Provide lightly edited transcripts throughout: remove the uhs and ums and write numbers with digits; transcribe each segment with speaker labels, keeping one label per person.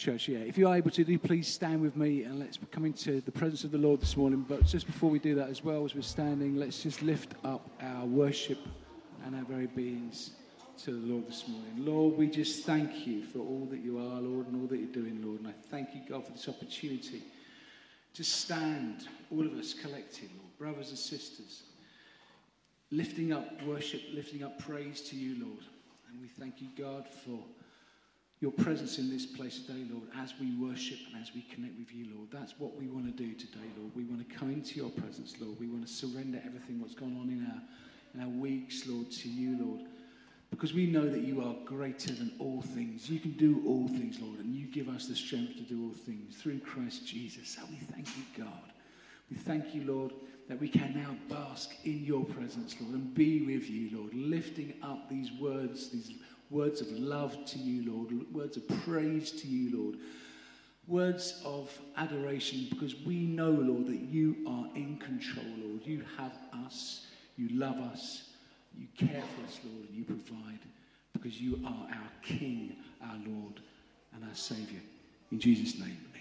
Speaker 1: church, yeah. If you're able to, do please stand with me and let's come into the presence of the Lord this morning. But just before we do that, as well as we're standing, let's just lift up our worship and our very beings to the Lord this morning. Lord, we just thank you for all that you are, Lord, and all that you're doing, Lord. And I thank you, God, for this opportunity to stand, all of us collected, Lord, brothers and sisters, lifting up worship, lifting up praise to you, Lord. And we thank you, God, for your presence in this place today, Lord, as we worship and as we connect with you, Lord. That's what we want to do today, Lord. We want to come into your presence, Lord. We want to surrender everything what's gone on in our weeks, Lord, to you, Lord. Because we know that you are greater than all things. You can do all things, Lord, and you give us the strength to do all things through Christ Jesus. So we thank you, God. We thank you, Lord, that we can now bask in your presence, Lord, and be with you, Lord, lifting up these words of love to you, Lord, words of praise to you, Lord, words of adoration, because we know, Lord, that you are in control, Lord. You have us, you love us, you care for us, Lord, and you provide, because you are our King, our Lord, and our Saviour. In Jesus' name, amen.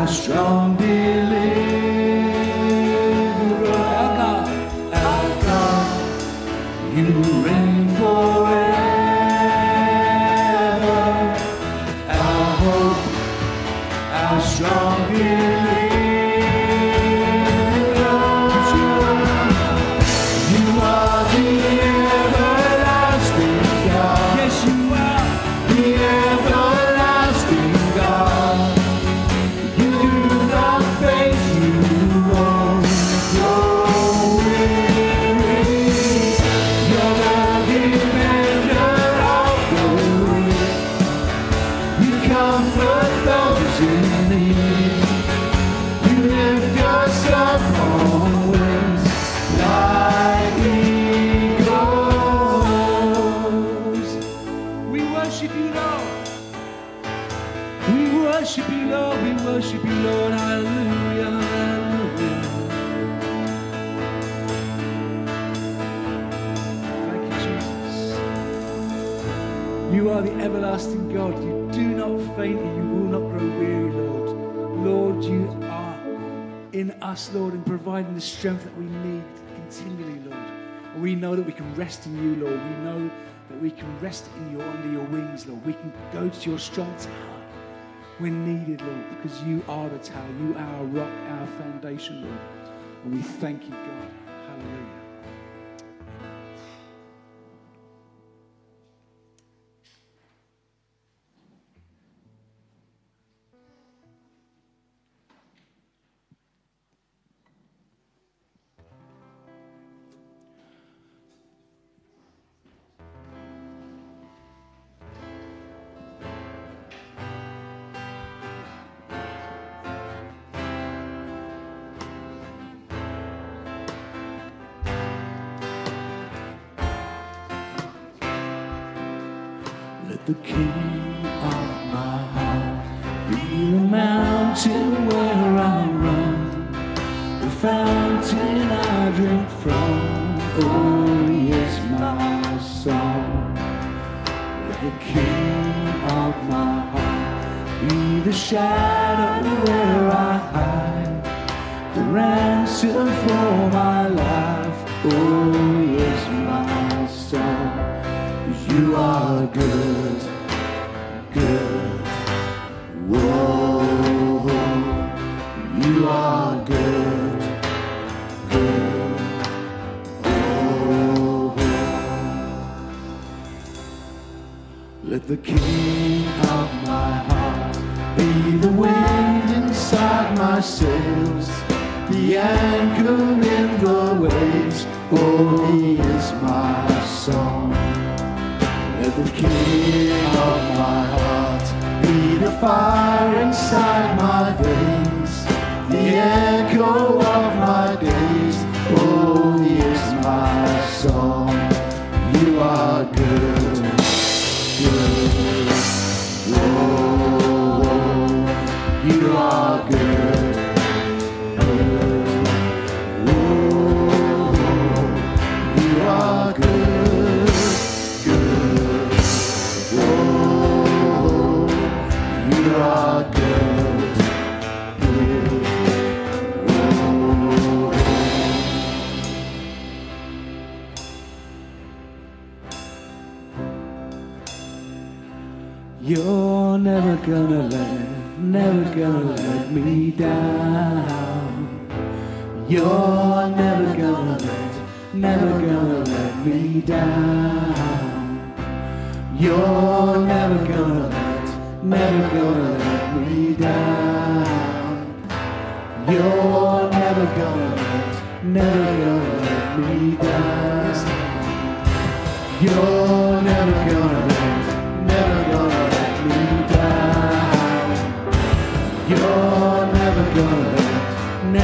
Speaker 1: our strong deliverer. Our God, you reign forever. Our hope, our strong deliverer. You are the everlasting God. Yes, you are the everlasting God. You do not faint, you won't grow weary. You're the defender of the weak. You comfort those in need. You lift us up on wings like eagles. We worship you, Lord. We worship you, Lord. We worship you, Lord. Hallelujah. Hallelujah. Thank you, Jesus. You are the everlasting God. You do not faint and you will not grow weary, Lord. Lord, you are in us, Lord, and providing the strength that we need continually, Lord. And we know that we can rest in you, Lord. We know that we can rest in you under your wings, Lord. We can go to your strong tower when needed, Lord, because you are the tower. You are our rock, our foundation, Lord. And we thank you, God. Hallelujah. Let the King of my heart be the mountain where I run, the fountain I drink from. Oh, he is my song. Let the King of my heart be the shadow where I hide, the ransom for my life. Oh, he is my song. You are good, good. Whoa, you are good, good. Whoa. Let the King of my heart be the wind inside my sails, the anchor in the waves. Oh, he is my song. Let the King of my heart be the fire inside my veins, the echo of my days. Oh, he is my song. You are good, good. Oh, you are good, good. Oh, you are good, good. Oh, you are good, good. Oh. You're never gonna let me down. You're never gonna let me down. You're never gonna let me down. You're never gonna let me down. You're never gonna let me down. You're never gonna let me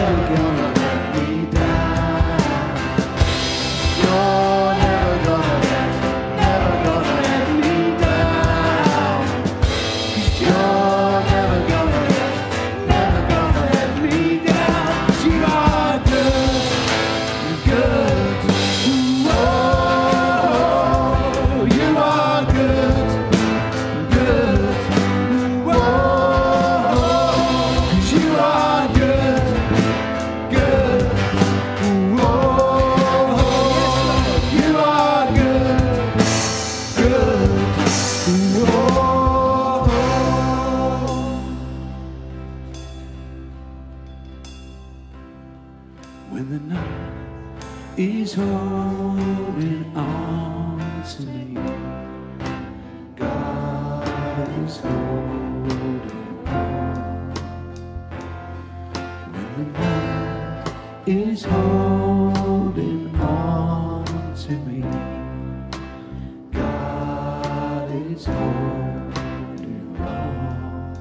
Speaker 1: down. You're never gonna let me down. You're never gonna let me down. You are good, good. Oh, you are good, good. Oh, you when the night is holding on to me. God is holding on. When the night is holding on to me. God is holding on.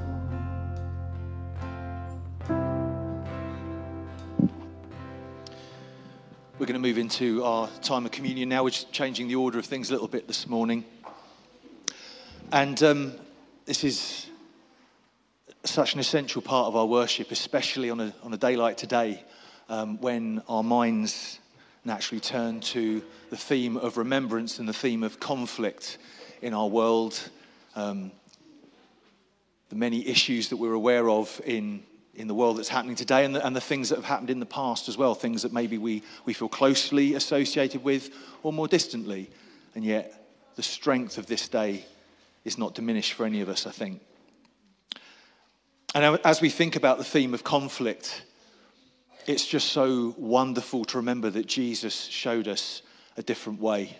Speaker 2: We're going to move into our time of communion now. We're just changing the order of things a little bit this morning. And this is such an essential part of our worship, especially on a day like today, when our minds naturally turn to the theme of remembrance and the theme of conflict in our world. The many issues that we're aware of in the world that's happening today, and the things that have happened in the past as well, things that maybe we feel closely associated with or more distantly, and yet the strength of this day is not diminished for any of us, I think. And as we think about the theme of conflict, it's just so wonderful to remember that Jesus showed us a different way.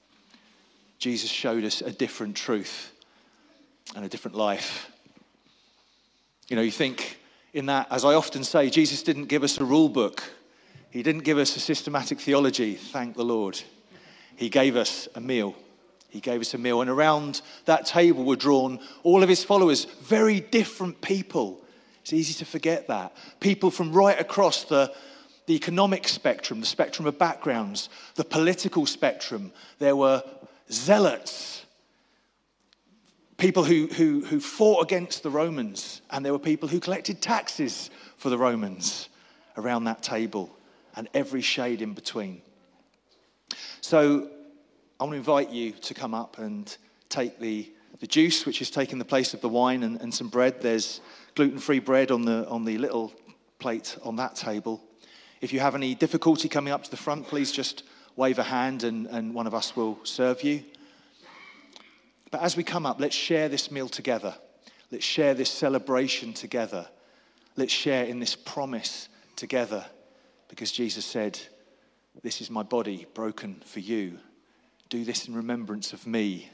Speaker 2: Jesus showed us a different truth and a different life. You know, you think in that, as I often say, Jesus didn't give us a rule book. He didn't give us a systematic theology, thank the Lord. He gave us a meal. He gave us a meal. And around that table were drawn all of his followers, very different people. It's easy to forget that. People from right across the economic spectrum, the spectrum of backgrounds, the political spectrum. There were zealots, people who fought against the Romans, and there were people who collected taxes for the Romans around that table, and every shade in between. So I want to invite you to come up and take the juice, which is taking the place of the wine, and some bread. There's gluten-free bread on the little plate on that table. If you have any difficulty coming up to the front, please just wave a hand and one of us will serve you. But as we come up, let's share this meal together. Let's share this celebration together. Let's share in this promise together. Because Jesus said, "This is my body broken for you. Do this in remembrance of me."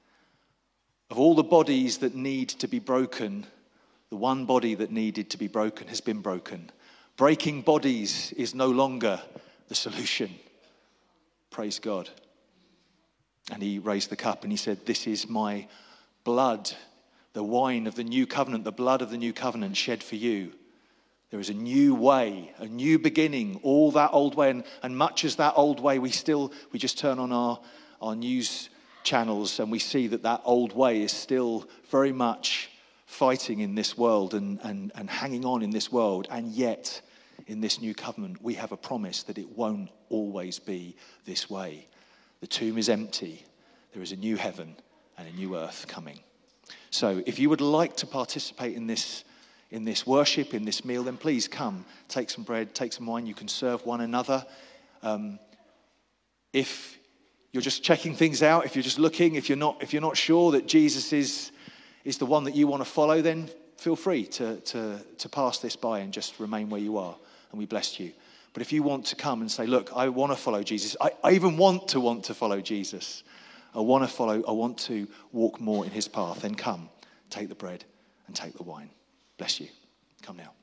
Speaker 2: Of all the bodies that need to be broken, the one body that needed to be broken has been broken. Breaking bodies is no longer the solution. Praise God. And he raised the cup and he said, "This is my blood, the wine of the new covenant, the blood of the new covenant shed for you." There is a new way, a new beginning. All that old way, and much as that old way, we just turn on our news channels and we see that old way is still very much fighting in this world and hanging on in this world. And yet, in this new covenant, we have a promise that it won't always be this way. The tomb is empty. There is a new heaven and a new earth coming. So if you would like to participate in this worship, in this meal, then please come, take some bread, take some wine. You can serve one another. If you're just checking things out, if you're just looking, if you're not sure that Jesus is the one that you want to follow, then feel free to pass this by and just remain where you are, and we bless you. But if you want to come and say, "Look, I want to follow Jesus. I even want to follow Jesus. I want to walk more in his path," then come, take the bread and take the wine. Bless you. Come now.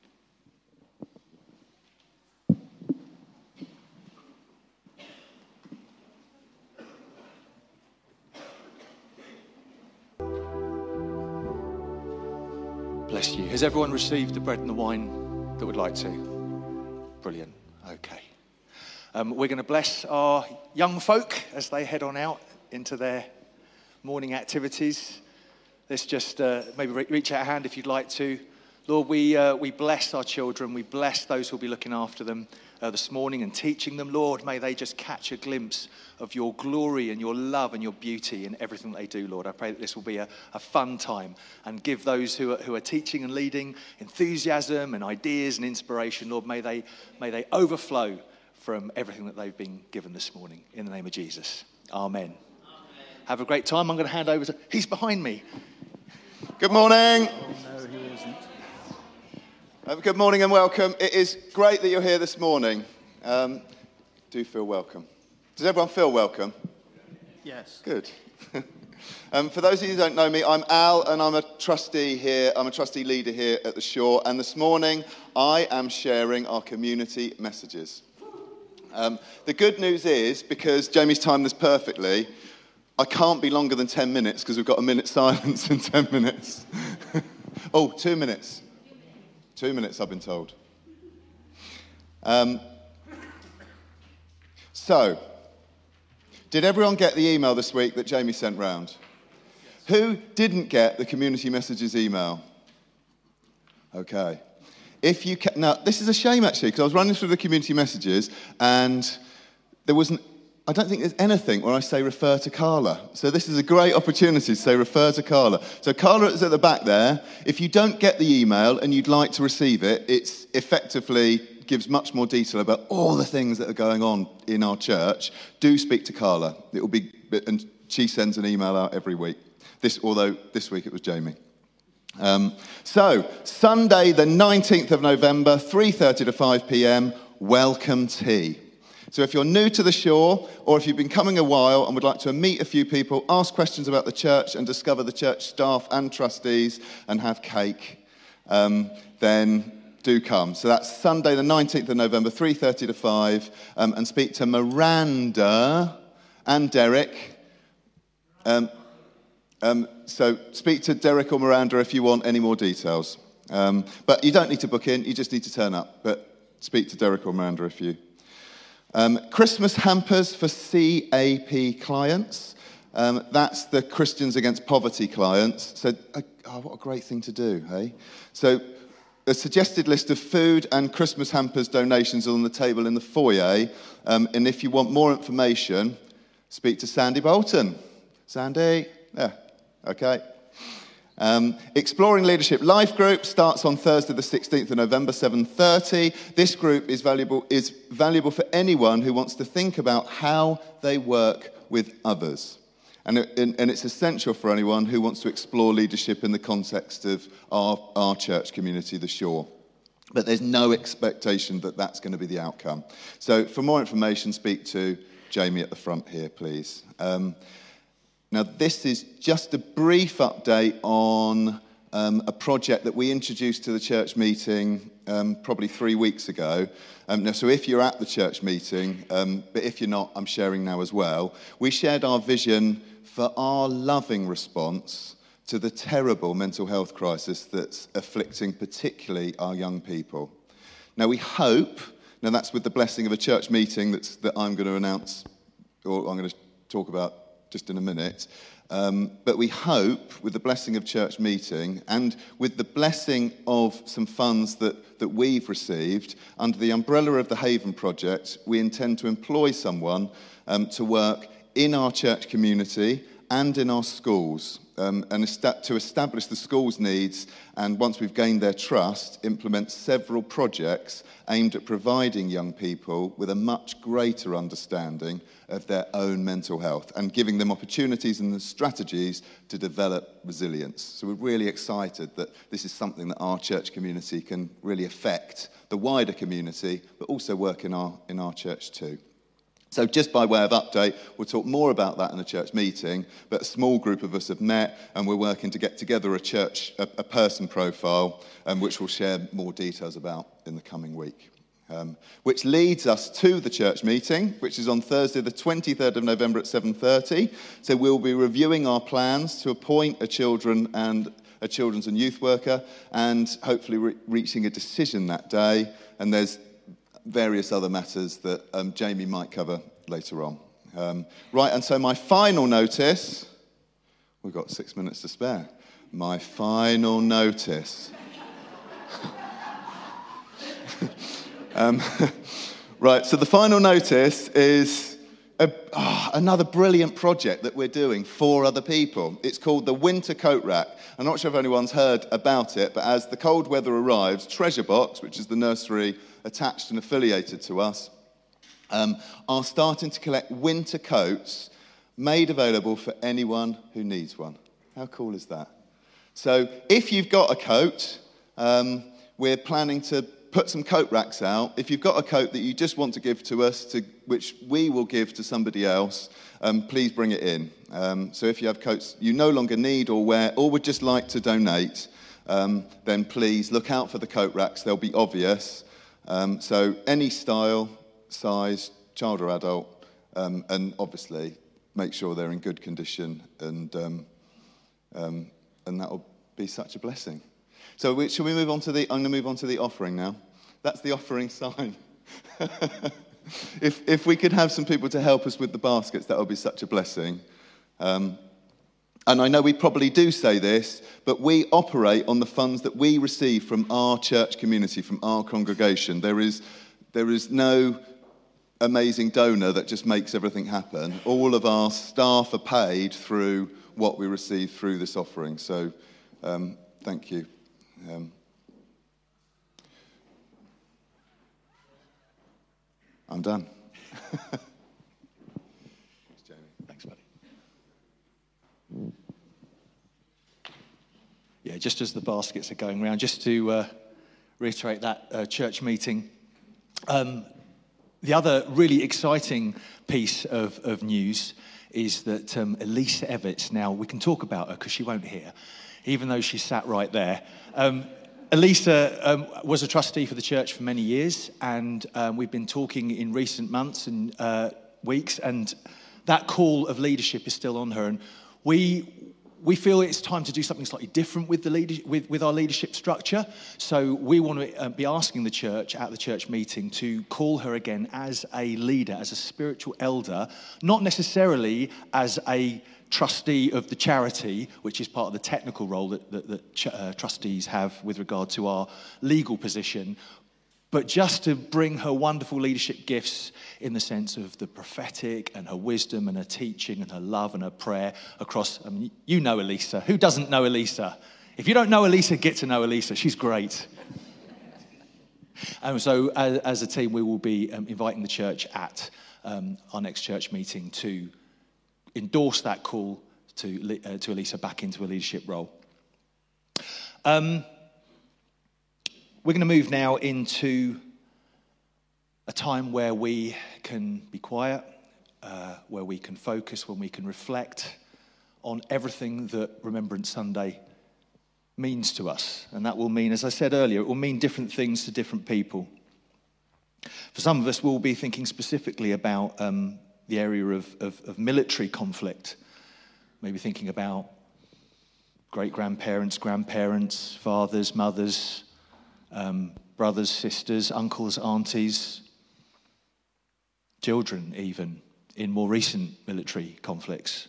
Speaker 2: Bless you. Has everyone received the bread and the wine that would like to? Brilliant. Okay. We're going to bless our young folk as they head on out into their morning activities. Let's just maybe reach out a hand if you'd like to. Lord, we bless our children. We bless those who will be looking after them this morning and teaching them. Lord, may they just catch a glimpse of your glory and your love and your beauty in everything that they do, Lord. I pray that this will be a fun time and give those who are teaching and leading enthusiasm and ideas and inspiration. Lord, may they overflow from everything that they've been given this morning. In the name of Jesus. Amen. Have a great time. I'm going to hand over to... He's behind me.
Speaker 3: Good morning.
Speaker 1: Oh, no, he isn't.
Speaker 3: Good morning and welcome. It is great that you're here this morning. Do feel welcome. Does everyone feel welcome?
Speaker 2: Yes.
Speaker 3: Good. For those of you who don't know me, I'm Al, and I'm a trustee here. I'm a trustee leader here at the Shore. And this morning, I am sharing our community messages. The good news is, because Jamie's timed this perfectly, I can't be longer than 10 minutes because we've got a minute silence in 10 minutes. 2 minutes. 2 minutes, I've been told. So, did everyone get the email this week that Jamie sent round? Yes. Who didn't get the community messages email? Okay. Now, this is a shame, actually, because I was running through the community messages, and I don't think there's anything where I say refer to Carla. So this is a great opportunity to say refer to Carla. So Carla is at the back there. If you don't get the email and you'd like to receive it, it's effectively gives much more detail about all the things that are going on in our church. Do speak to Carla. And she sends an email out every week. Although this week it was Jamie. So Sunday, the 19th of November, 3:30 to 5 p.m. Welcome tea. So if you're new to the Shore, or if you've been coming a while and would like to meet a few people, ask questions about the church and discover the church staff and trustees and have cake, then do come. So that's Sunday the 19th of November, 3:30 to 5, and speak to Miranda and Derek. So speak to Derek or Miranda if you want any more details. But you don't need to book in, you just need to turn up. But speak to Derek or Miranda if you... Christmas hampers for CAP clients. That's the Christians Against Poverty clients. So, what a great thing to do, hey? So, a suggested list of food and Christmas hampers donations on the table in the foyer. And if you want more information, speak to Sandy Bolton. Sandy? Yeah, okay. Exploring Leadership Life Group starts on Thursday the 16th of November, 7:30. This group is valuable for anyone who wants to think about how they work with others. And it's essential for anyone who wants to explore leadership in the context of our church community, the Shore. But there's no expectation that that's going to be the outcome. So for more information, speak to Jamie at the front here, please. Now, this is just a brief update on a project that we introduced to the church meeting probably 3 weeks ago. So if you're at the church meeting, but if you're not, I'm sharing now as well. We shared our vision for our loving response to the terrible mental health crisis that's afflicting particularly our young people. Now we hope, now that's with the blessing of a church meeting that I'm going to announce, or I'm going to talk about just in a minute, but we hope with the blessing of church meeting and with the blessing of some funds that we've received, under the umbrella of the Haven Project, we intend to employ someone to work in our church community and in our schools, and to establish the schools' needs, and once we've gained their trust, implement several projects aimed at providing young people with a much greater understanding of their own mental health and giving them opportunities and the strategies to develop resilience. So we're really excited that this is something that our church community can really affect the wider community, but also work in our church too. So just by way of update, we'll talk more about that in the church meeting, but a small group of us have met and we're working to get together a person profile, which we'll share more details about in the coming week. Which leads us to the church meeting, which is on Thursday the 23rd of November at 7:30. So we'll be reviewing our plans to appoint a children's and youth worker and hopefully reaching a decision that day. And there's various other matters that Jamie might cover later on. Right, and so my final notice, we've got 6 minutes to spare. My final notice. Right, so the final notice is another brilliant project that we're doing for other people. It's called the Winter Coat Rack. I'm not sure if anyone's heard about it, but as the cold weather arrives, Treasure Box, which is the nursery attached and affiliated to us, are starting to collect winter coats made available for anyone who needs one. How cool is that? So if you've got a coat, we're planning to put some coat racks out. If you've got a coat that you just want to give to us, which we will give to somebody else, please bring it in. So if you have coats you no longer need or wear or would just like to donate, then please look out for the coat racks. They'll be obvious. So any style, size, child or adult, and obviously make sure they're in good condition, and that will be such a blessing. So shall we move on to I'm going to move on to the offering now. That's the offering sign. If we could have some people to help us with the baskets, that would be such a blessing. And I know we probably do say this, but we operate on the funds that we receive from our church community, from our congregation. There is no amazing donor that just makes everything happen. All of our staff are paid through what we receive through this offering. So thank you. I'm done. Jamie.
Speaker 2: Thanks, buddy. Yeah, just as the baskets are going around, just to reiterate that church meeting. The other really exciting piece of news is that Elisa Evans, now we can talk about her because she won't hear, even though she sat right there. Elisa was a trustee for the church for many years, and we've been talking in recent months and weeks, and that call of leadership is still on her. And we feel it's time to do something slightly different with with our leadership structure. So we want to be asking the church at the church meeting to call her again as a leader, as a spiritual elder, not necessarily as a trustee of the charity, which is part of the technical role that trustees have with regard to our legal position, but just to bring her wonderful leadership gifts in the sense of the prophetic and her wisdom and her teaching and her love and her prayer across, you know Elisa. Who doesn't know Elisa? If you don't know Elisa, get to know Elisa. She's great. And so as a team, we will be inviting the church at our next church meeting to endorse that call to Elisa back into a leadership role. We're going to move now into a time where we can be quiet, where we can focus, when we can reflect on everything that Remembrance Sunday means to us. And that will mean, as I said earlier, it will mean different things to different people. For some of us, we'll be thinking specifically about the area of military conflict, maybe thinking about great-grandparents, grandparents, fathers, mothers, brothers, sisters, uncles, aunties, children even, in more recent military conflicts.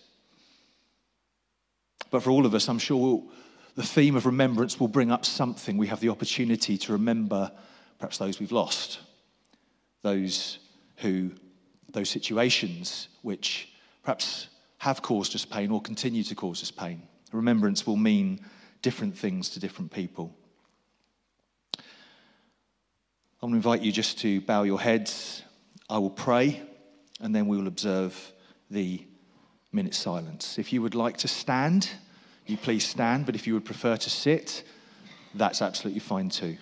Speaker 2: But for all of us, I'm sure the theme of remembrance will bring up something. We have the opportunity to remember perhaps those we've lost, those situations which perhaps have caused us pain or continue to cause us pain. Remembrance will mean different things to different people. I want to invite you just to bow your heads. I will pray, and then we will observe the minute silence. If you would like to stand, you please stand, but if you would prefer to sit, that's absolutely fine too.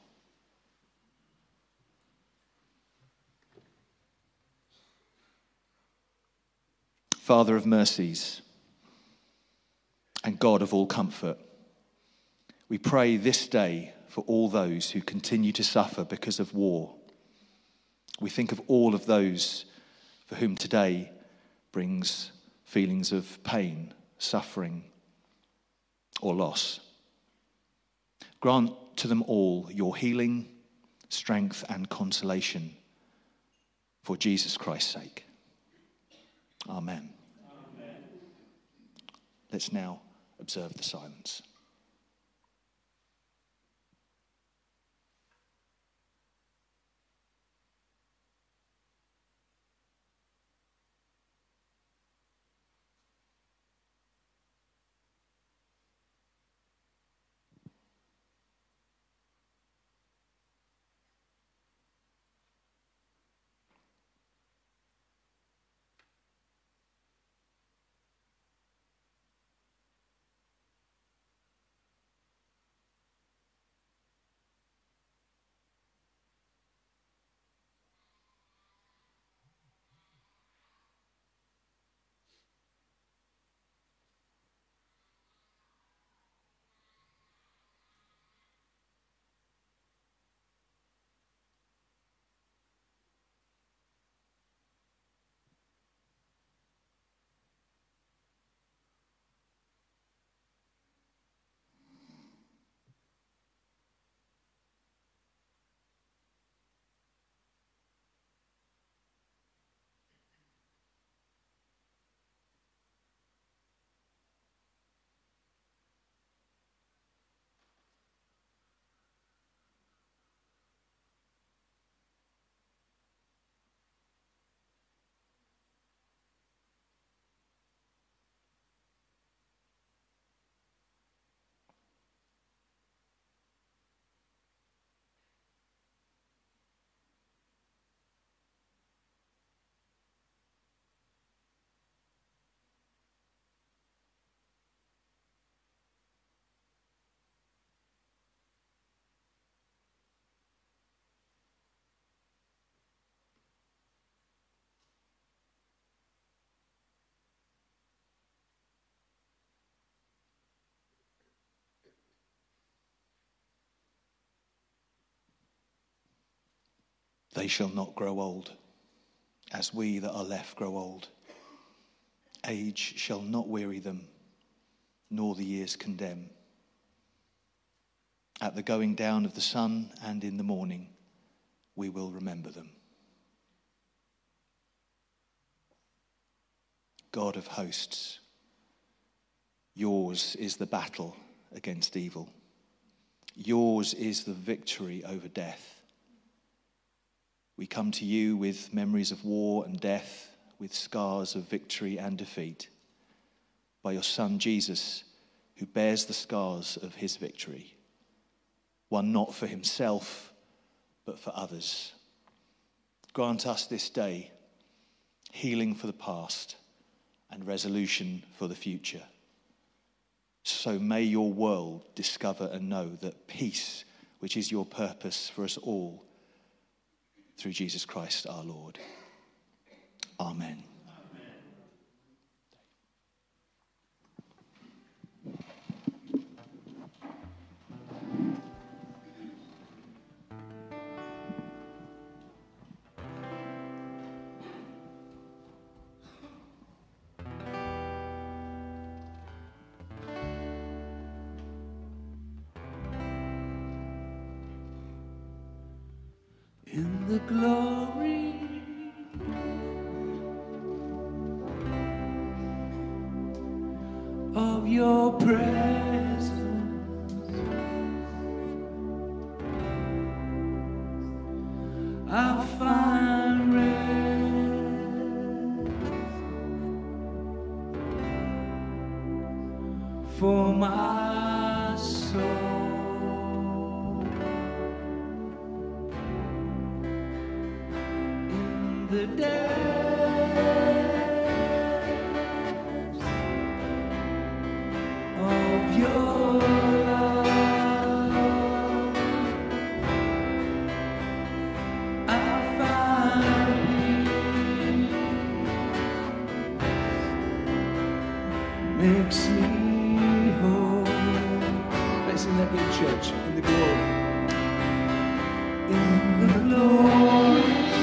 Speaker 2: Father of mercies and God of all comfort, we pray this day for all those who continue to suffer because of war. We think of all of those for whom today brings feelings of pain, suffering, or loss. Grant to them all your healing, strength, and consolation for Jesus Christ's sake. Amen. Amen. Let's now observe the silence. They shall not grow old, as we that are left grow old. Age shall not weary them, nor the years condemn. At the going down of the sun and in the morning, we will remember them. God of hosts, yours is the battle against evil. Yours is the victory over death. We come to you with memories of war and death, with scars of victory and defeat, by your Son Jesus, who bears the scars of his victory, one not for himself, but for others. Grant us this day healing for the past and resolution for the future. So may your world discover and know that peace, which is your purpose for us all, through Jesus Christ our Lord. Amen.
Speaker 1: In the glory of your presence, I find rest for my soul. The depths of your love, I find peace, makes me whole. Let's sing that again, church. In the glory, in the glory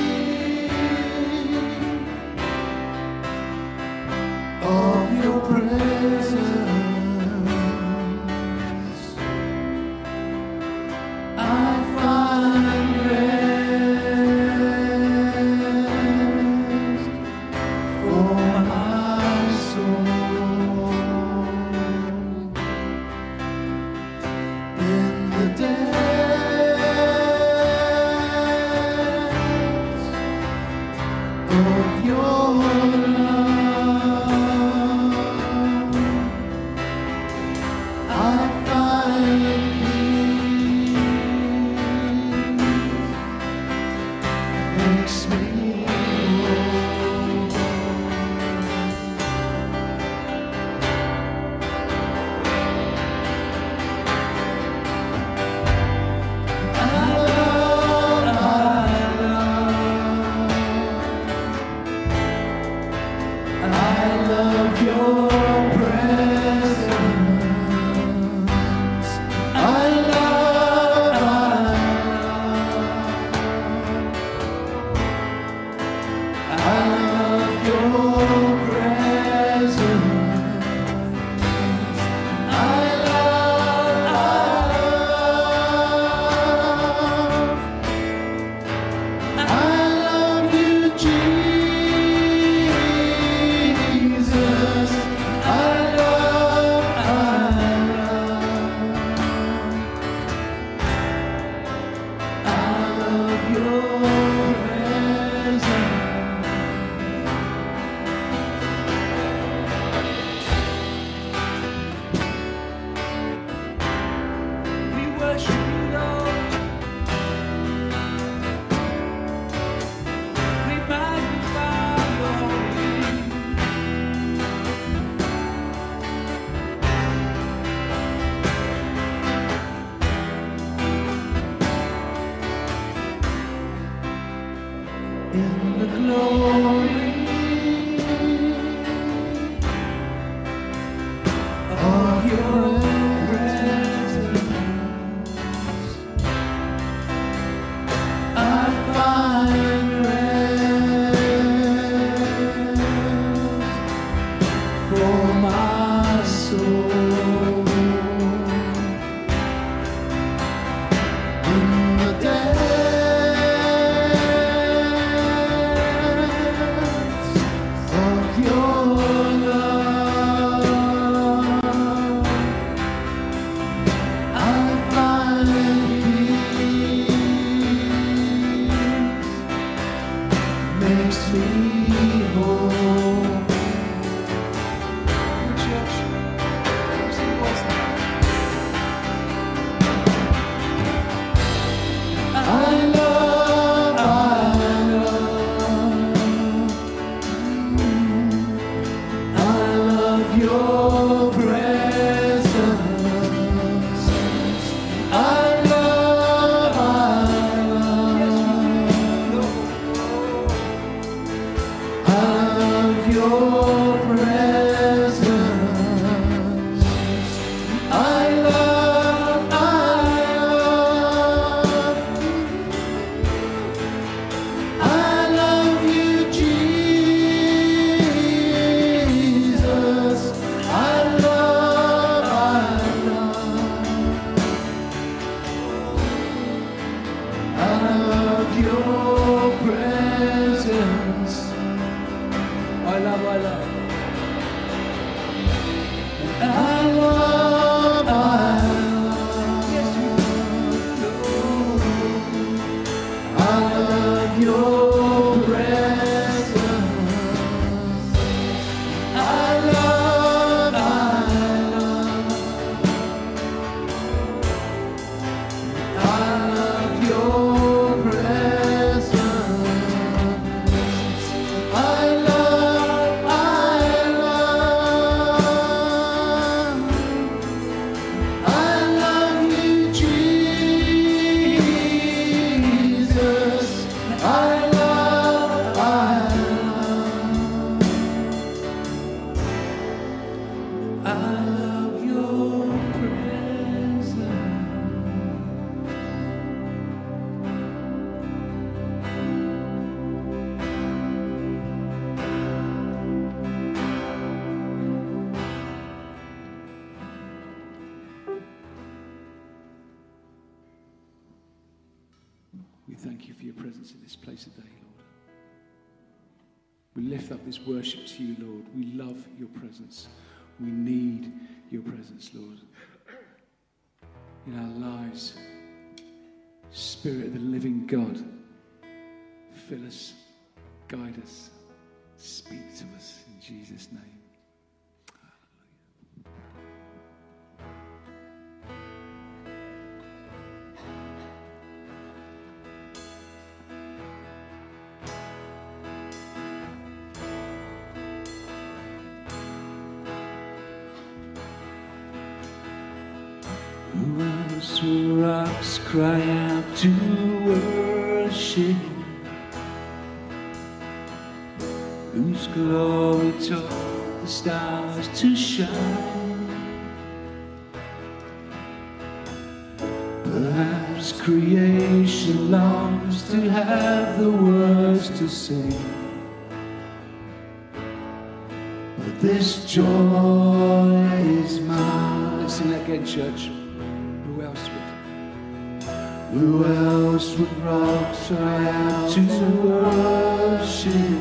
Speaker 1: of your presence, I find rest for my soul. In the depths of your in the glory of your presence, I find makes me whole. Church, sing the voice now. I love your presence. I love your presence. I love you, Jesus. I love your presence. I love. Yes, we love. I love your presence. I love your presence. I love you, Jesus. I love your presence. We thank you for your presence in this place today, Lord. We lift up this worship to you, Lord. We love your presence. We need your presence, Lord, in our lives. Spirit of the living God, fill us, guide us, speak to us in Jesus' name. Who else will rocks cry out to worship? Whose glory taught the stars to shine? Perhaps creation longs to have the words to sing, but this joy is mine. Let's sing that again, church. Who else would rocks cry out to worship?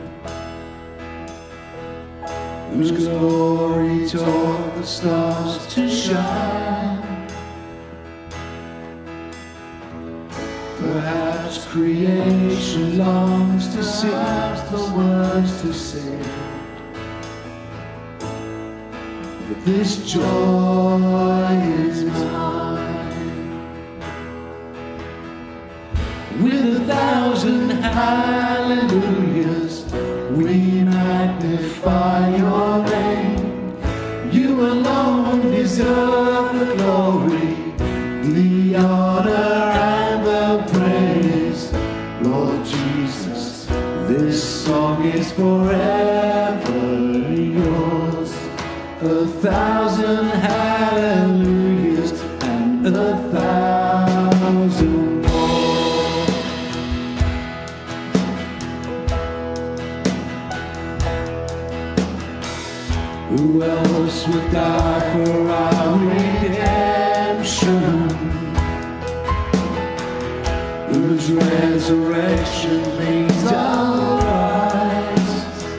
Speaker 1: Whose glory taught the stars to shine? Perhaps creation longs to have the words to sing, but this joy is mine. With 1,000 hallelujahs, we magnify your name. You alone deserve the glory, the honor and the praise. Lord Jesus, this song is forever yours. 1,000 hallelujahs and 1,000 Who else would die for our redemption? Whose resurrection means our rise?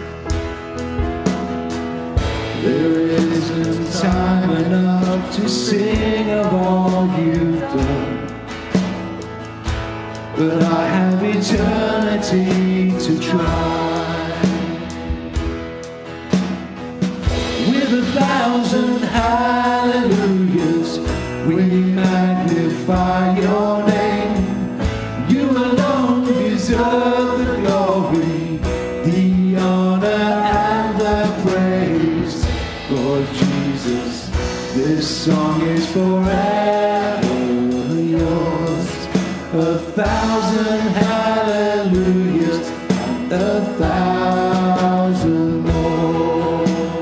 Speaker 1: There isn't time enough to sing of all you've done. but I have eternity to try. With 1,000 hallelujahs, we magnify your name. You alone deserve the glory, the honor and the praise. Lord Jesus, this song is forever yours. 1,000 hallelujahs and 1,000 more.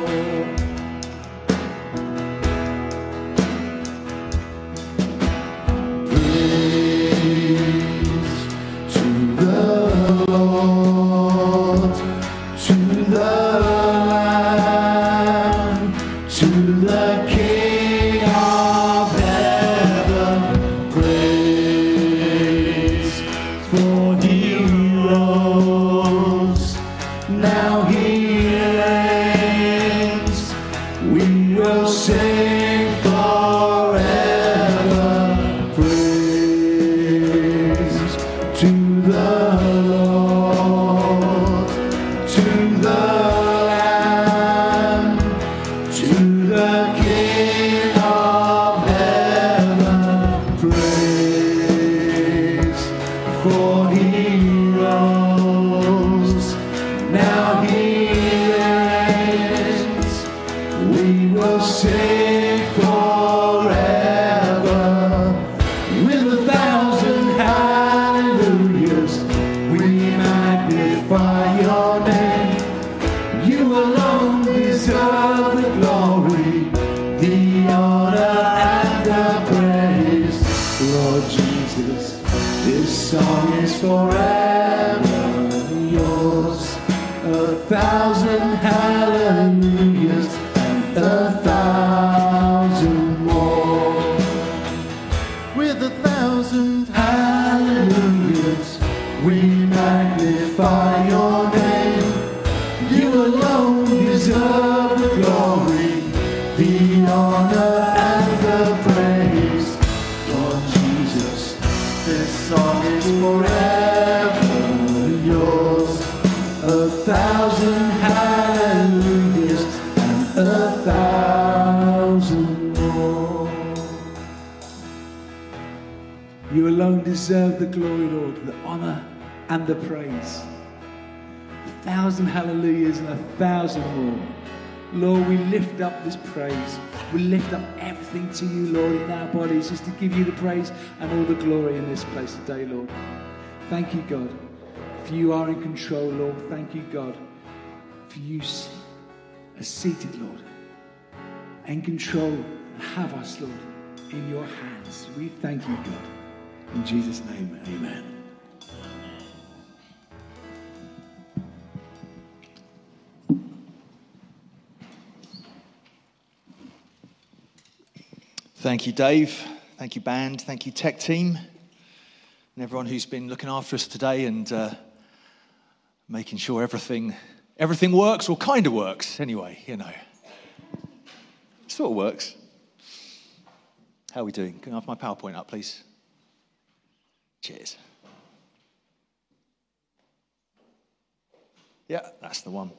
Speaker 1: Praise to the Lord, to the Lamb, to the King of heaven. Praise, for he rose, now he reigns. We will sing forever. Praise to the Lord, to the Lamb, to the King of heaven. Praise, for he rose, now he reigns. We will sing forever. With 1,000 hallelujahs, we magnify your name. You alone deserve the glory, the honor and the praise. Lord Jesus, this song is forever yours. 1,000 hallelujahs and 1,000 more. With 1,000 hallelujahs, we magnify your name. You alone deserve the glory, the honor and the praise. Lord Jesus, this song is forever yours. 1,000 hallelujahs and 1,000 more. You alone deserve the glory, Lord, the honor and the praise. 1,000 hallelujahs and 1,000 more. Lord, we lift up this praise. We lift up everything to you, Lord, in our bodies, just to give you the praise and all the glory in this place today, Lord. Thank you, God, for you are in control, Lord. Thank you, God, for you are seated, Lord, in control, and have us, Lord, in your hands. We thank you, God. In Jesus' name, amen.
Speaker 2: Thank you, Dave. Thank you, band. Thank you, tech team. And everyone who's been looking after us today and making sure everything works, or kind of works anyway, you know. Sort of works. How are we doing? Can I have my PowerPoint up, please? Cheers. Yeah, that's the one.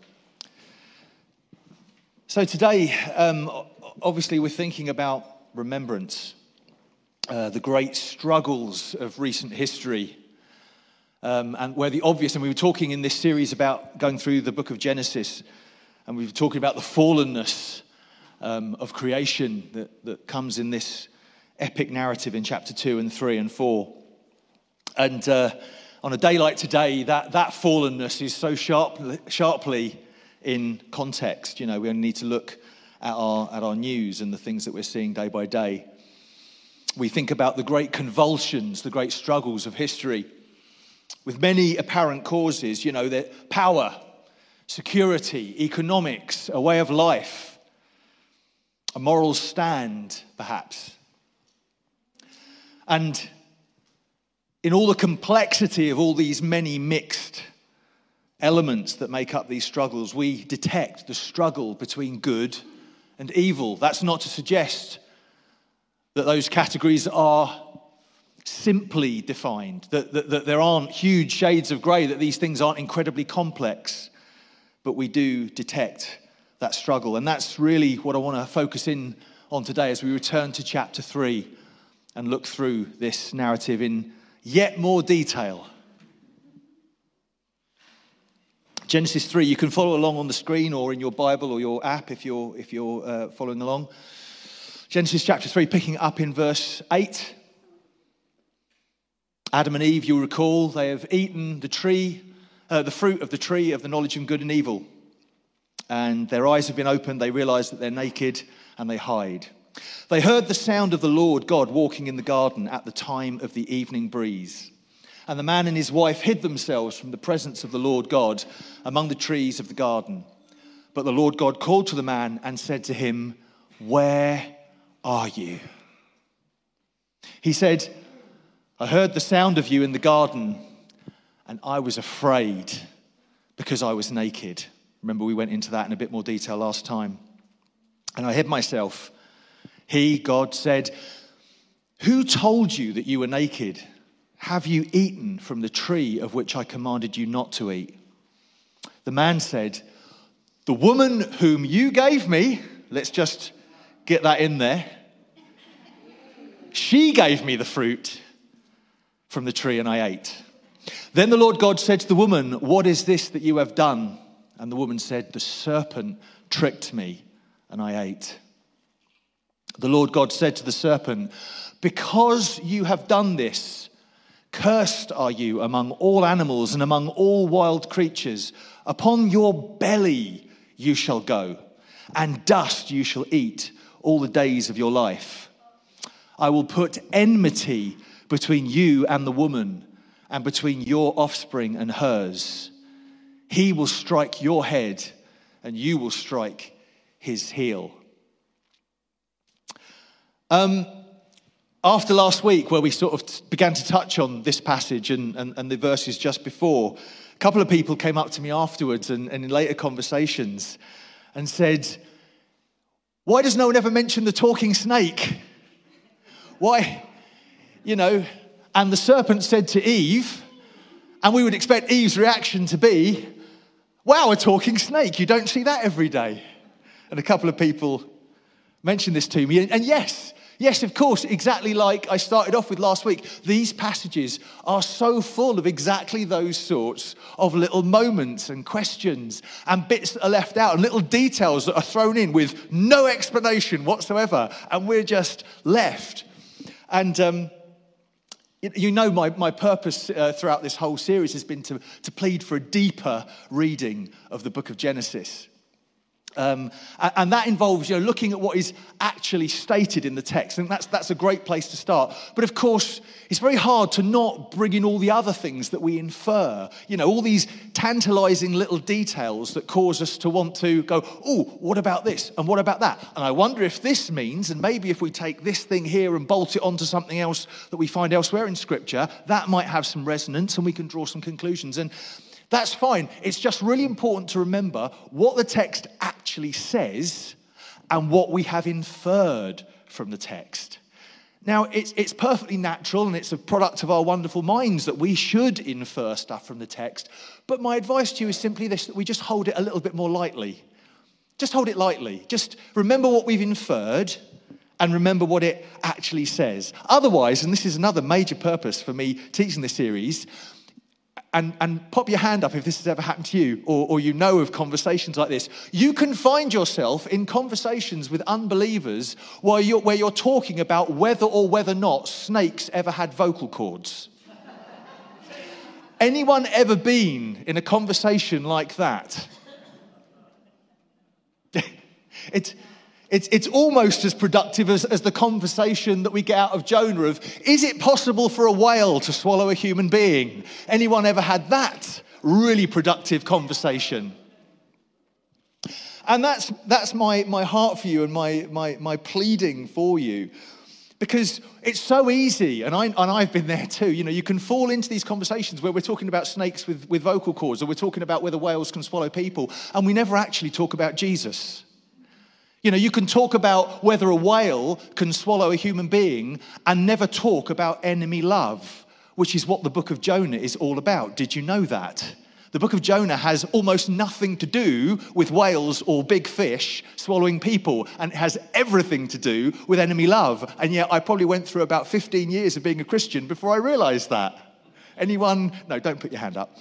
Speaker 2: So today, obviously we're thinking about remembrance, the great struggles of recent history, and where the obvious, and we were talking in this series about going through the book of Genesis, and we were talking about the fallenness of creation that comes in this epic narrative in chapter 2 and 3 and 4. And on a day like today, that fallenness is so sharply in context. You know, we only need to look at our news and the things that we're seeing day by day. We think about the great convulsions, the great struggles of history, with many apparent causes, you know, that power, security, economics, a way of life, a moral stand, perhaps. And in all the complexity of all these many mixed elements that make up these struggles, we detect the struggle between good and evil. That's not to suggest that those categories are simply defined, that there aren't huge shades of grey, that these things aren't incredibly complex, but we do detect that struggle. And that's really what I want to focus in on today as we return to chapter 3 and look through this narrative in yet more detail. Genesis 3, you can follow along on the screen or in your Bible or your app if you're following along. Genesis chapter 3, picking up in verse 8. Adam and Eve, you'll recall, they have eaten the fruit of the tree of the knowledge of good and evil. And their eyes have been opened, they realize that they're naked, and they hide. They heard the sound of the Lord God walking in the garden at the time of the evening breeze. And the man and his wife hid themselves from the presence of the Lord God among the trees of the garden. But the Lord God called to the man and said to him, "Where are you?" He said, "I heard the sound of you in the garden, and I was afraid because I was naked." Remember, we went into that in a bit more detail last time. "And I hid myself." He, God, said, "Who told you that you were naked? Have you eaten from the tree of which I commanded you not to eat?" The man said, "The woman whom you gave me," let's just get that in there, "she gave me the fruit from the tree and I ate." Then the Lord God said to the woman, "What is this that you have done?" And the woman said, "The serpent tricked me and I ate." The Lord God said to the serpent, "Because you have done this, cursed are you among all animals and among all wild creatures. Upon your belly you shall go, and dust you shall eat all the days of your life. I will put enmity between you and the woman, and between your offspring and hers. He will strike your head, and you will strike his heel." After last week, where we sort of began to touch on this passage and the verses just before, a couple of people came up to me afterwards and in later conversations and said, "Why does no one ever mention the talking snake? Why, and the serpent said to Eve," and we would expect Eve's reaction to be, "Wow, a talking snake, you don't see that every day." And a couple of people mentioned this to me, and yes, of course, exactly like I started off with last week, these passages are so full of exactly those sorts of little moments and questions and bits that are left out and little details that are thrown in with no explanation whatsoever, and we're just left. And my purpose throughout this whole series has been to plead for a deeper reading of the book of Genesis. And that involves, looking at what is actually stated in the text. And that's a great place to start. But of course, it's very hard to not bring in all the other things that we infer. All these tantalizing little details that cause us to want to go, "Oh, what about this? And what about that? And I wonder if this means, and maybe if we take this thing here and bolt it onto something else that we find elsewhere in Scripture, that might have some resonance and we can draw some conclusions." And that's fine. It's just really important to remember what the text actually says and what we have inferred from the text. Now, it's perfectly natural and it's a product of our wonderful minds that we should infer stuff from the text. But my advice to you is simply this, that we just hold it a little bit more lightly. Just hold it lightly. Just remember what we've inferred and remember what it actually says. Otherwise, and this is another major purpose for me teaching this series, and pop your hand up if this has ever happened to you, or of conversations like this. You can find yourself in conversations with unbelievers where you're talking about whether or whether not snakes ever had vocal cords. Anyone ever been in a conversation like that? It's almost as productive as the conversation that we get out of Jonah of, is it possible for a whale to swallow a human being? Anyone ever had that really productive conversation? And that's my heart for you and my pleading for you. Because it's so easy, and I've been there too, you can fall into these conversations where we're talking about snakes with vocal cords, or we're talking about whether whales can swallow people, and we never actually talk about Jesus. You know, you can talk about whether a whale can swallow a human being and never talk about enemy love, which is what the book of Jonah is all about. Did you know that? The book of Jonah has almost nothing to do with whales or big fish swallowing people, and it has everything to do with enemy love. And yet I probably went through about 15 years of being a Christian before I realized that. Anyone? No, don't put your hand up.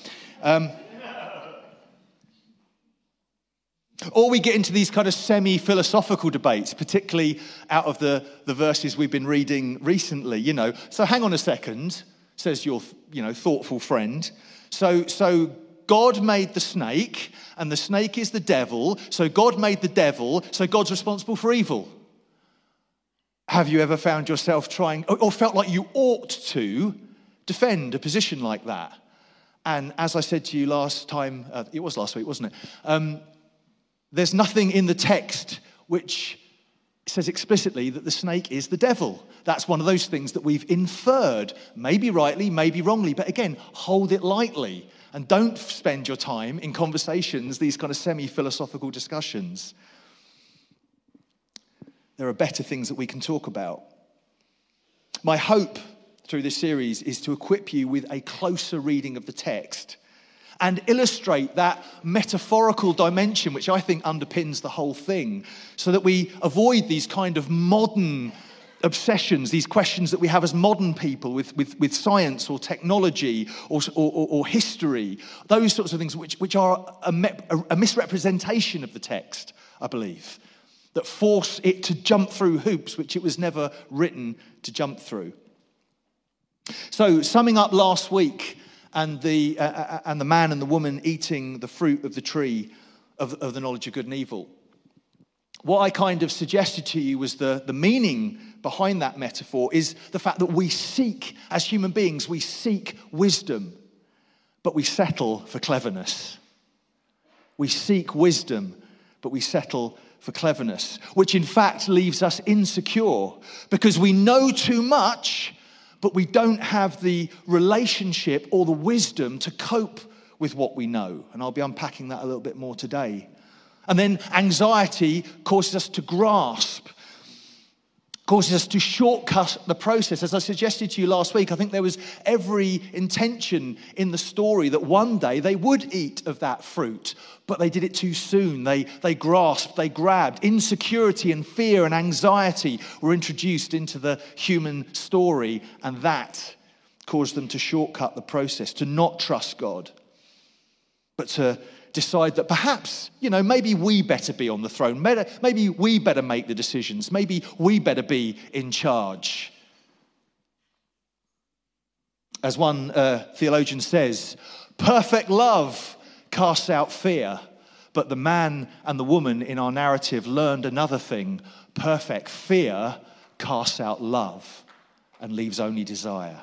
Speaker 2: Or we get into these kind of semi-philosophical debates, particularly out of the verses we've been reading recently, you know. So hang on a second, says your, thoughtful friend. So God made the snake, and the snake is the devil. So God made the devil, so God's responsible for evil. Have you ever found yourself trying, or felt like you ought to defend a position like that? And as I said to you last time, it was last week, wasn't it? There's nothing in the text which says explicitly that the snake is the devil. That's one of those things that we've inferred, maybe rightly, maybe wrongly, but again, hold it lightly and don't spend your time in conversations, these kind of semi-philosophical discussions. There are better things that we can talk about. My hope through this series is to equip you with a closer reading of the text and illustrate that metaphorical dimension which I think underpins the whole thing, so that we avoid these kind of modern obsessions, these questions that we have as modern people with science or technology or history, those sorts of things which are a misrepresentation of the text, I believe, that force it to jump through hoops which it was never written to jump through. So summing up last week, and the man and the woman eating the fruit of the tree of the knowledge of good and evil. What I kind of suggested to you was the meaning behind that metaphor is the fact that we seek, as human beings, we seek wisdom, but we settle for cleverness. We seek wisdom, but we settle for cleverness, which in fact leaves us insecure because we know too much, but we don't have the relationship or the wisdom to cope with what we know. And I'll be unpacking that a little bit more today. And then anxiety causes us to grasp, causes us to shortcut the process. As I suggested to you last week, I think there was every intention in the story that one day they would eat of that fruit, but they did it too soon. They grasped, they grabbed. Insecurity and fear and anxiety were introduced into the human story, and that caused them to shortcut the process, to not trust God, but to decide that perhaps, maybe we better be on the throne. Maybe we better make the decisions. Maybe we better be in charge. As one theologian says, perfect love casts out fear, but the man and the woman in our narrative learned another thing. Perfect fear casts out love and leaves only desire.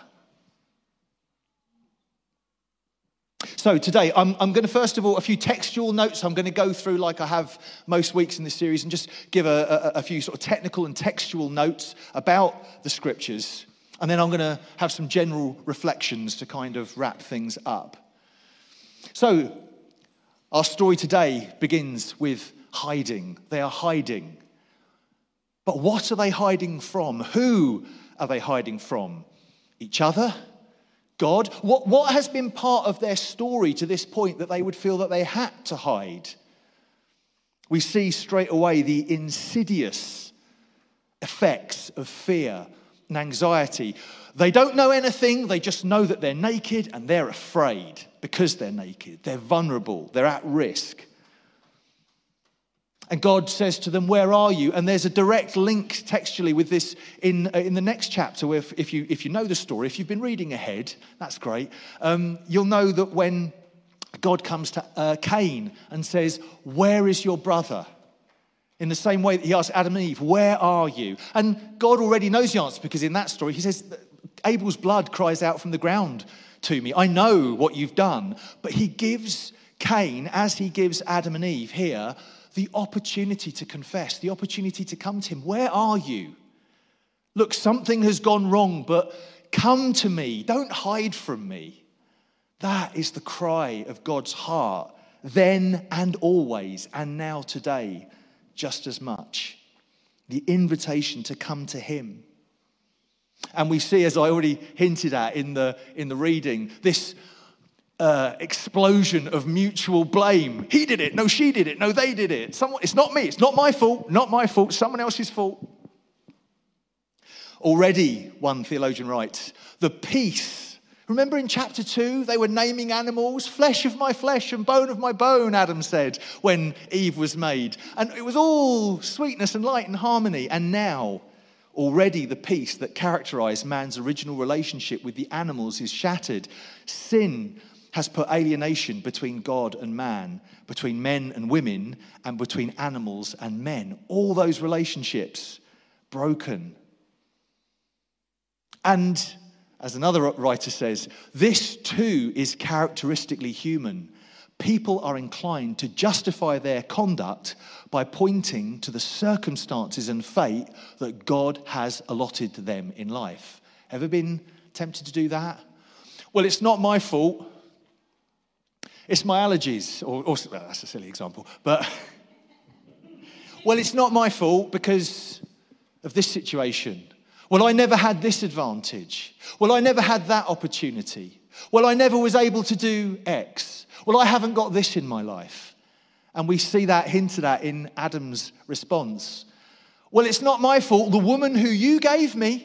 Speaker 2: So today, I'm going to, first of all, a few textual notes. I'm going to go through, like I have most weeks in this series, and just give a few sort of technical and textual notes about the scriptures. And then I'm going to have some general reflections to kind of wrap things up. So our story today begins with hiding. They are hiding. But what are they hiding from? Who are they hiding from? Each other? God? What has been part of their story to this point that they would feel that they had to hide? We see straight away the insidious effects of fear and anxiety. They don't know anything, they just know that they're naked and they're afraid because they're naked. They're vulnerable, they're at risk. And God says to them, where are you? And there's a direct link textually with this in the next chapter, where if you know the story, if you've been reading ahead, that's great. You'll know that when God comes to Cain and says, where is your brother? In the same way that he asked Adam and Eve, where are you? And God already knows the answer, because in that story, he says, Abel's blood cries out from the ground to me. I know what you've done. But he gives Cain, as he gives Adam and Eve here, the opportunity to confess, the opportunity to come to him. Where are you? Look, something has gone wrong, but come to me. Don't hide from me. That is the cry of God's heart, then and always, and now today, just as much. The invitation to come to him. And we see, as I already hinted at in the reading, this explosion of mutual blame. He did it. No, she did it. No, they did it. It's not me. It's not my fault. Not my fault. Someone else's fault. Already, one theologian writes, the peace. Remember in chapter 2, they were naming animals, flesh of my flesh and bone of my bone, Adam said, when Eve was made. And it was all sweetness and light and harmony. And now, already the peace that characterized man's original relationship with the animals is shattered. Sin has put alienation between God and man, between men and women, and between animals and men. All those relationships broken. And as another writer says, this too is characteristically human. People are inclined to justify their conduct by pointing to the circumstances and fate that God has allotted to them in life. Ever been tempted to do that? Well, it's not my fault. It's my allergies. Or well, that's a silly example. But, well, it's not my fault because of this situation. Well, I never had this advantage. Well, I never had that opportunity. Well, I never was able to do X. Well, I haven't got this in my life. And we see that hinted at in Adam's response. Well, it's not my fault, the woman who you gave me.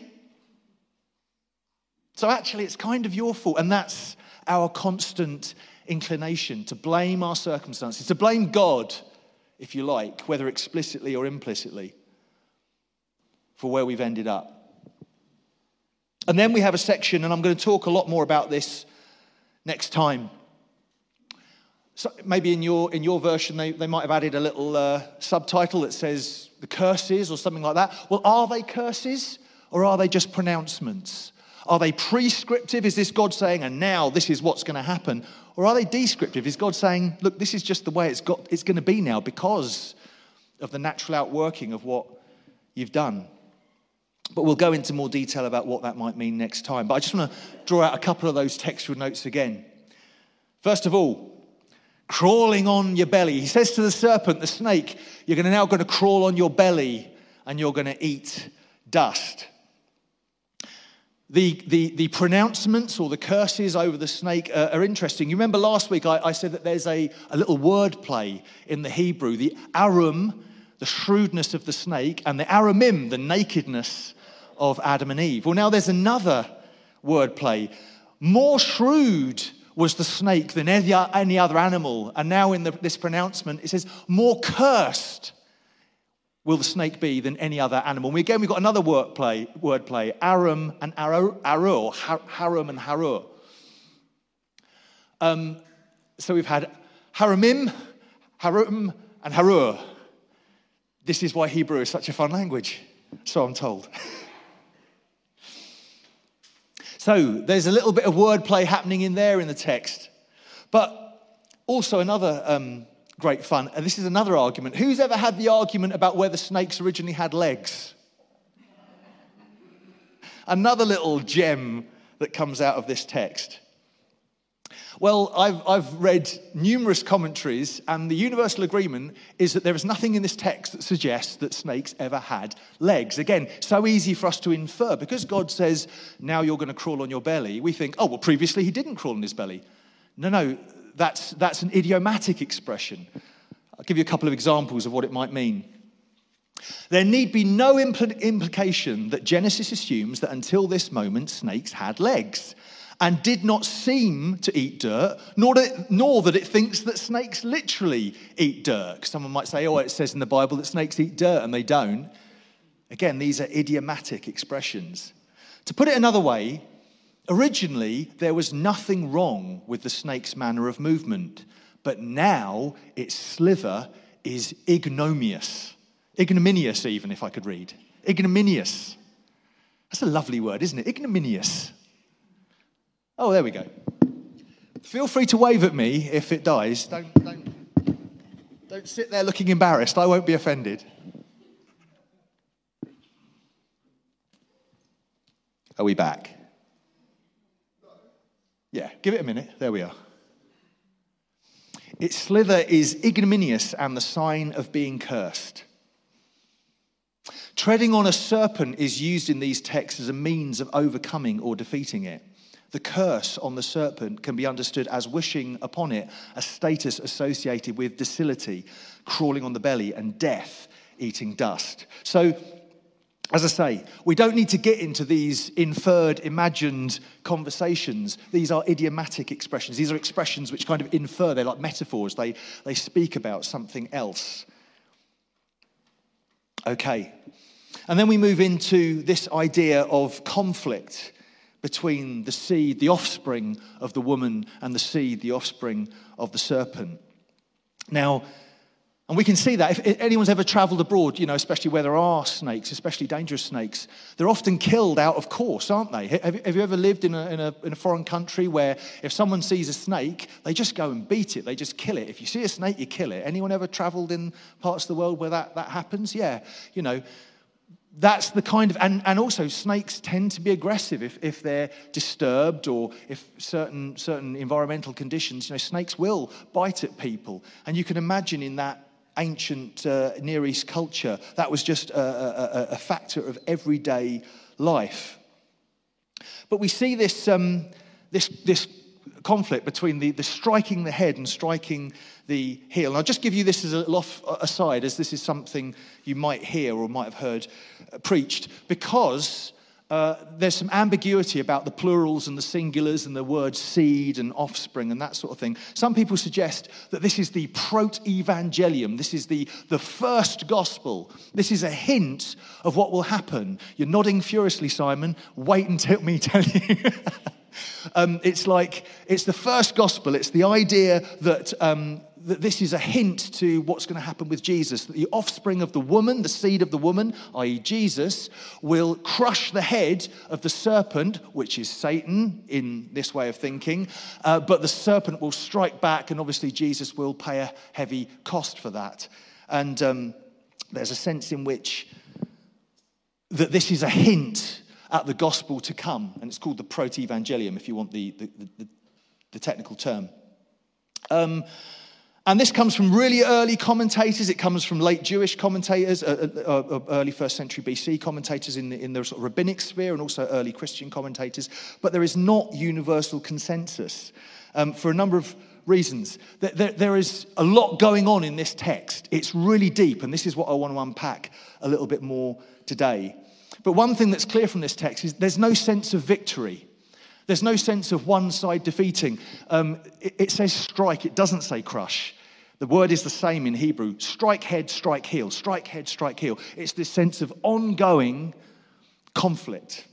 Speaker 2: So actually, it's kind of your fault. And that's our constant inclination, to blame our circumstances, to blame God, if you like, whether explicitly or implicitly, for where we've ended up. And then we have a section, and I'm going to talk a lot more about this next time. So maybe in your version, they might have added a little subtitle that says the curses or something like that. Well, are they curses or are they just pronouncements? Are they prescriptive? Is this God saying, and now this is what's going to happen? Or are they descriptive? Is God saying, look, this is just the way it's going to be now because of the natural outworking of what you've done? But we'll go into more detail about what that might mean next time. But I just want to draw out a couple of those textual notes again. First of all, crawling on your belly. He says to the serpent, the snake, you're now going to crawl on your belly and you're going to eat dust. The pronouncements or the curses over the snake are interesting. You remember last week I said that there's a little word play in the Hebrew. The arum, the shrewdness of the snake, and the aramim, the nakedness of Adam and Eve. Well, now there's another word play. More shrewd was the snake than any other animal. And now in this pronouncement, it says, more cursed will the snake be than any other animal. And again, we've got another word play, arum and arur, harum and harur. So we've had haramim, harum, and harur. This is why Hebrew is such a fun language, so I'm told. So there's a little bit of wordplay happening in there in the text. But also another great fun, and this is another argument. Who's ever had the argument about whether snakes originally had legs? Another little gem that comes out of this text. Well, I've read numerous commentaries, and the universal agreement is that there is nothing in this text that suggests that snakes ever had legs. Again, so easy for us to infer. Because God says, now you're going to crawl on your belly, we think, oh, well, previously he didn't crawl on his belly. No, that's an idiomatic expression. I'll give you a couple of examples of what it might mean. There need be no implication that Genesis assumes that until this moment, snakes had legs and did not seem to eat dirt, nor that it thinks that snakes literally eat dirt. Someone might say, oh, it says in the Bible that snakes eat dirt, and they don't. Again, these are idiomatic expressions. To put it another way, originally there was nothing wrong with the snake's manner of movement, but now its slither is ignominious. Ignominious, even, if I could read. Ignominious. That's a lovely word, isn't it? Ignominious. Oh, there we go. Feel free to wave at me if it dies. Don't sit there looking embarrassed. I won't be offended. Are we back? Yeah, give it a minute. There we are. Its slither is ignominious and the sign of being cursed. Treading on a serpent is used in these texts as a means of overcoming or defeating it. The curse on the serpent can be understood as wishing upon it a status associated with docility, crawling on the belly, and death, eating dust. So, as I say, we don't need to get into these inferred, imagined conversations. These are idiomatic expressions. These are expressions which kind of infer, they're like metaphors. They speak about something else. Okay. And then we move into this idea of conflict between the seed, the offspring of the woman, and the seed, the offspring of the serpent. Now, and we can see that if anyone's ever traveled abroad, especially where there are snakes, especially dangerous snakes, they're often killed out of course, aren't they? Have you ever lived in a foreign country where if someone sees a snake, they just go and beat it, they just kill it? If you see a snake, you kill it. Anyone ever traveled in parts of the world where that happens? Yeah, that's the kind of, and also snakes tend to be aggressive if they're disturbed or if certain environmental conditions, snakes will bite at people. And you can imagine in that ancient Near East culture, that was just a factor of everyday life. But we see this conflict between the striking the head and striking the heel. And I'll just give you this as a little aside, as this is something you might hear or might have heard preached, because there's some ambiguity about the plurals and the singulars and the word seed and offspring and that sort of thing. Some people suggest that this is the proto-evangelium. This is the first gospel. This is a hint of what will happen. You're nodding furiously, Simon. Wait until me tell you. It's the first gospel. It's the idea that that this is a hint to what's going to happen with Jesus. That the offspring of the woman, the seed of the woman, i.e. Jesus, will crush the head of the serpent, which is Satan in this way of thinking. But the serpent will strike back, and obviously Jesus will pay a heavy cost for that. And there's a sense in which that this is a hint at the gospel to come, and it's called the proto-evangelium, if you want the technical term. And this comes from really early commentators. It comes from late Jewish commentators, early first century BC commentators in the sort of rabbinic sphere, and also early Christian commentators. But there is not universal consensus for a number of reasons. There is a lot going on in this text. It's really deep, and this is what I want to unpack a little bit more today. But one thing that's clear from this text is there's no sense of victory. There's no sense of one side defeating. It says strike, it doesn't say crush. The word is the same in Hebrew. Strike head, strike heel. Strike head, strike heel. It's this sense of ongoing conflict.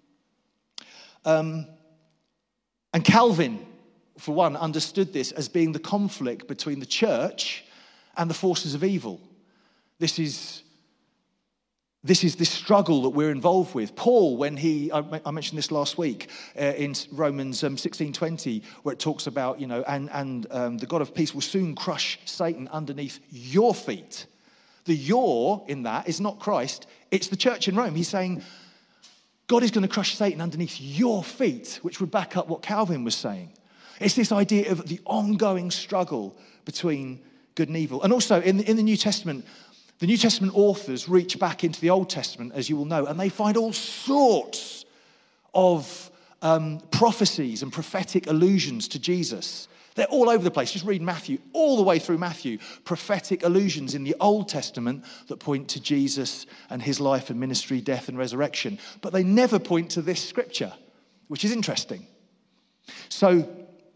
Speaker 2: And Calvin, for one, understood this as being the conflict between the church and the forces of evil. This is this struggle that we're involved with. Paul, when I mentioned this last week in Romans 16:20, where it talks about, the God of peace will soon crush Satan underneath your feet. The your in that is not Christ, it's the church in Rome. He's saying, God is going to crush Satan underneath your feet, which would back up what Calvin was saying. It's this idea of the ongoing struggle between good and evil. And also in the New Testament, the New Testament authors reach back into the Old Testament, as you will know, and they find all sorts of prophecies and prophetic allusions to Jesus. They're all over the place. Just read Matthew, all the way through Matthew. Prophetic allusions in the Old Testament that point to Jesus and his life and ministry, death and resurrection. But they never point to this scripture, which is interesting. So,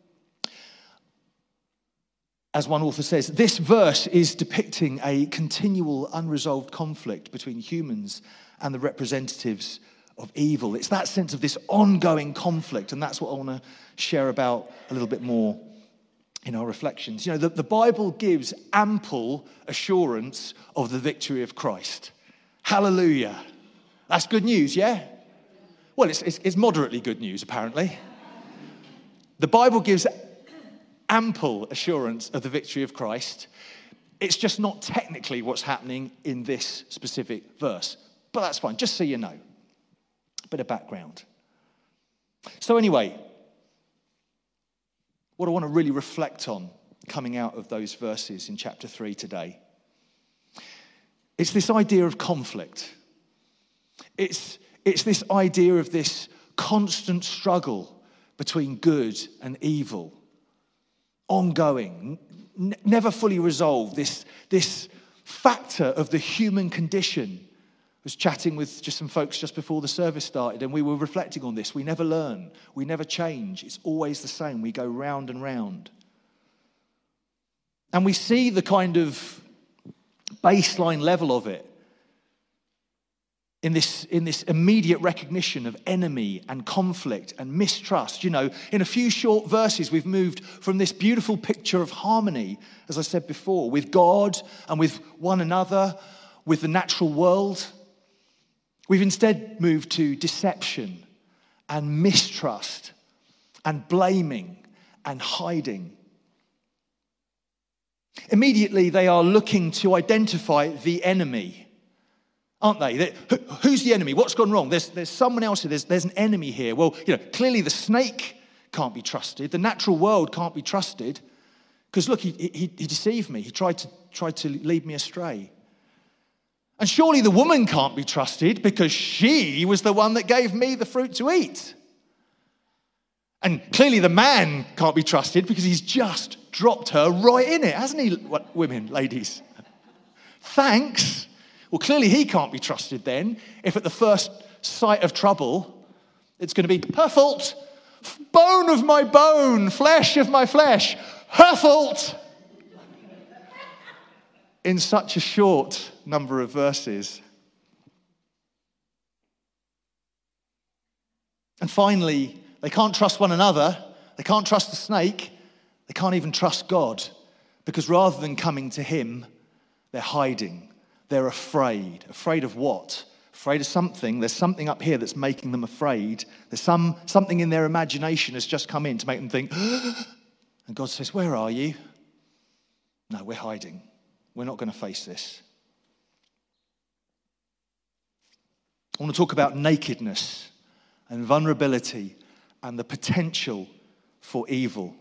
Speaker 2: as one author says, this verse is depicting a continual unresolved conflict between humans and the representatives of evil. It's that sense of this ongoing conflict, and that's what I want to share about a little bit more in our reflections. The Bible gives ample assurance of the victory of Christ. Hallelujah. That's good news, yeah? Well, it's moderately good news, apparently. The Bible gives ample assurance of the victory of Christ. It's just not technically what's happening in this specific verse. But that's fine, just so you know. A bit of background. So anyway, what I want to really reflect on coming out of those verses in chapter 3 today It's this idea of conflict. It's this idea of this constant struggle between good and evil, ongoing, never fully resolved, this factor of the human condition. I was chatting with just some folks just before the service started, and we were reflecting on this. We never learn. We never change. It's always the same. We go round and round. And we see the kind of baseline level of it in this immediate recognition of enemy and conflict and mistrust. You know, in a few short verses, we've moved from this beautiful picture of harmony, as I said before, with God and with one another, with the natural world. We've instead moved to deception and mistrust and blaming and hiding. Immediately, they are looking to identify the enemy, aren't they? Who's the enemy? What's gone wrong? There's someone else here. There's an enemy here. Well, you know, clearly the snake can't be trusted. The natural world can't be trusted because look, he deceived me. He tried to lead me astray. And surely the woman can't be trusted because she was the one that gave me the fruit to eat. And clearly the man can't be trusted because he's just dropped her right in it, hasn't he, women, ladies? Thanks. Well, clearly he can't be trusted then if at the first sight of trouble, it's going to be her fault, bone of my bone, flesh of my flesh, her fault. In such a short number of verses. And finally, they can't trust one another. They can't trust the snake. They can't even trust God. Because rather than coming to him, they're hiding. They're afraid. Afraid of what? Afraid of something. There's something up here that's making them afraid. There's something in their imagination has just come in to make them think, and God says, where are you? No, we're hiding. We're not going to face this. I want to talk about nakedness and vulnerability and the potential for evil.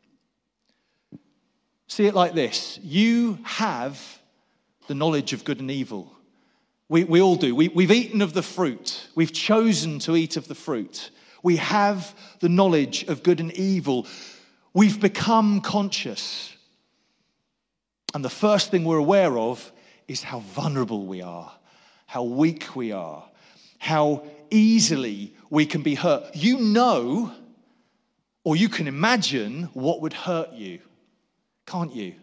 Speaker 2: See it like this. You have the knowledge of good and evil. We all do. We've eaten of the fruit. We've chosen to eat of the fruit. We have the knowledge of good and evil. We've become conscious. And the first thing we're aware of is how vulnerable we are, how weak we are, how easily we can be hurt. You know, or you can imagine what would hurt you, can't you?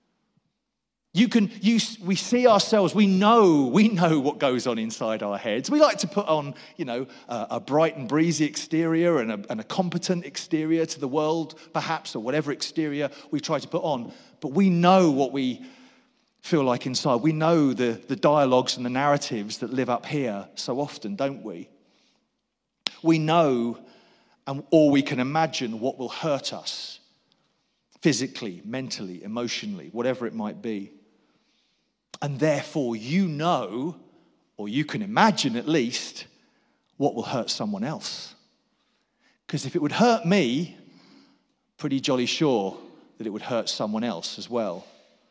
Speaker 2: We see ourselves, we know what goes on inside our heads. We like to put on, a bright and breezy exterior and a competent exterior to the world, perhaps, or whatever exterior we try to put on. But we know what we feel like inside. We know the dialogues and the narratives that live up here so often, don't we? We know, or we can imagine what will hurt us physically, mentally, emotionally, whatever it might be. And therefore you know, or you can imagine at least, what will hurt someone else. Because if it would hurt me, pretty jolly sure that it would hurt someone else as well.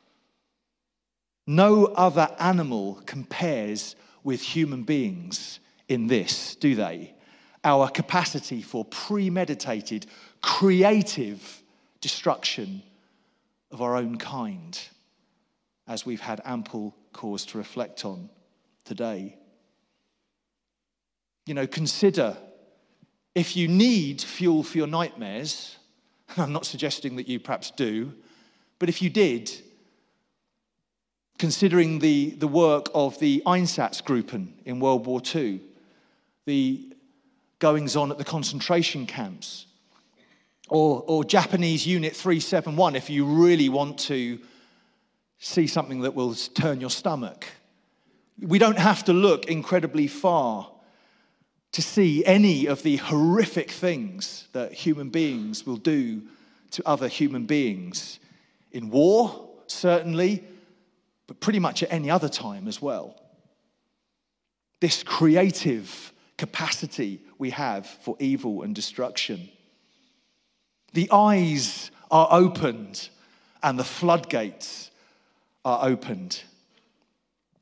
Speaker 2: No other animal compares with human beings in this, do they? Our capacity for premeditated, creative destruction of our own kind, as we've had ample cause to reflect on today. Consider if you need fuel for your nightmares, and I'm not suggesting that you perhaps do, but if you did, considering the work of the Einsatzgruppen in World War II, the goings-on at the concentration camps, or Japanese Unit 371, if you really want to see something that will turn your stomach. We don't have to look incredibly far to see any of the horrific things that human beings will do to other human beings. In war, certainly, but pretty much at any other time as well. This creative capacity we have for evil and destruction. The eyes are opened and the floodgates are opened.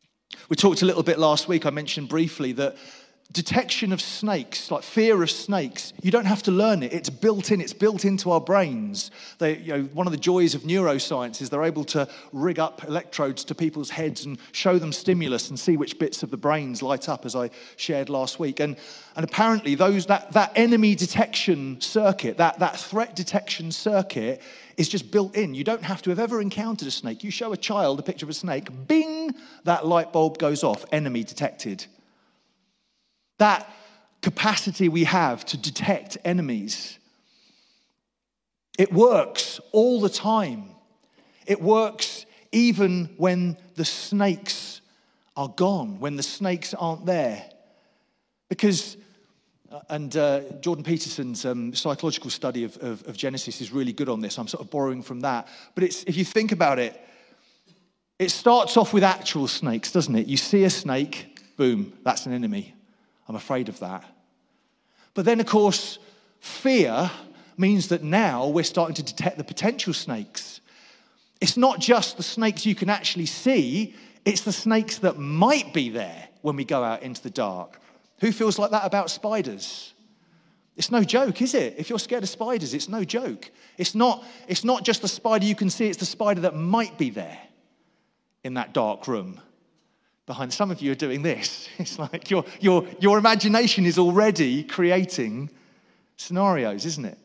Speaker 2: We talked a little bit last week, I mentioned briefly that detection of snakes, like fear of snakes, you don't have to learn it. It's built in. It's built into our brains. One of the joys of neuroscience is they're able to rig up electrodes to people's heads and show them stimulus and see which bits of the brains light up, as I shared last week. And apparently that enemy detection circuit, that threat detection circuit is just built in. You don't have to have ever encountered a snake. You show a child a picture of a snake, bing, that light bulb goes off, enemy detected. That capacity we have to detect enemies, it works all the time. It works even when the snakes are gone, when the snakes aren't there. Because, Jordan Peterson's psychological study of Genesis is really good on this. I'm sort of borrowing from that. But if you think about it, it starts off with actual snakes, doesn't it? You see a snake, boom, that's an enemy. I'm afraid of that. But then, of course, fear means that now we're starting to detect the potential snakes. It's not just the snakes you can actually see, it's the snakes that might be there when we go out into the dark. Who feels like that about spiders? It's no joke, is it? If you're scared of spiders, it's no joke. It's not just the spider you can see, it's the spider that might be there in that dark room. Behind some of you are doing this. It's like your imagination is already creating scenarios, isn't it?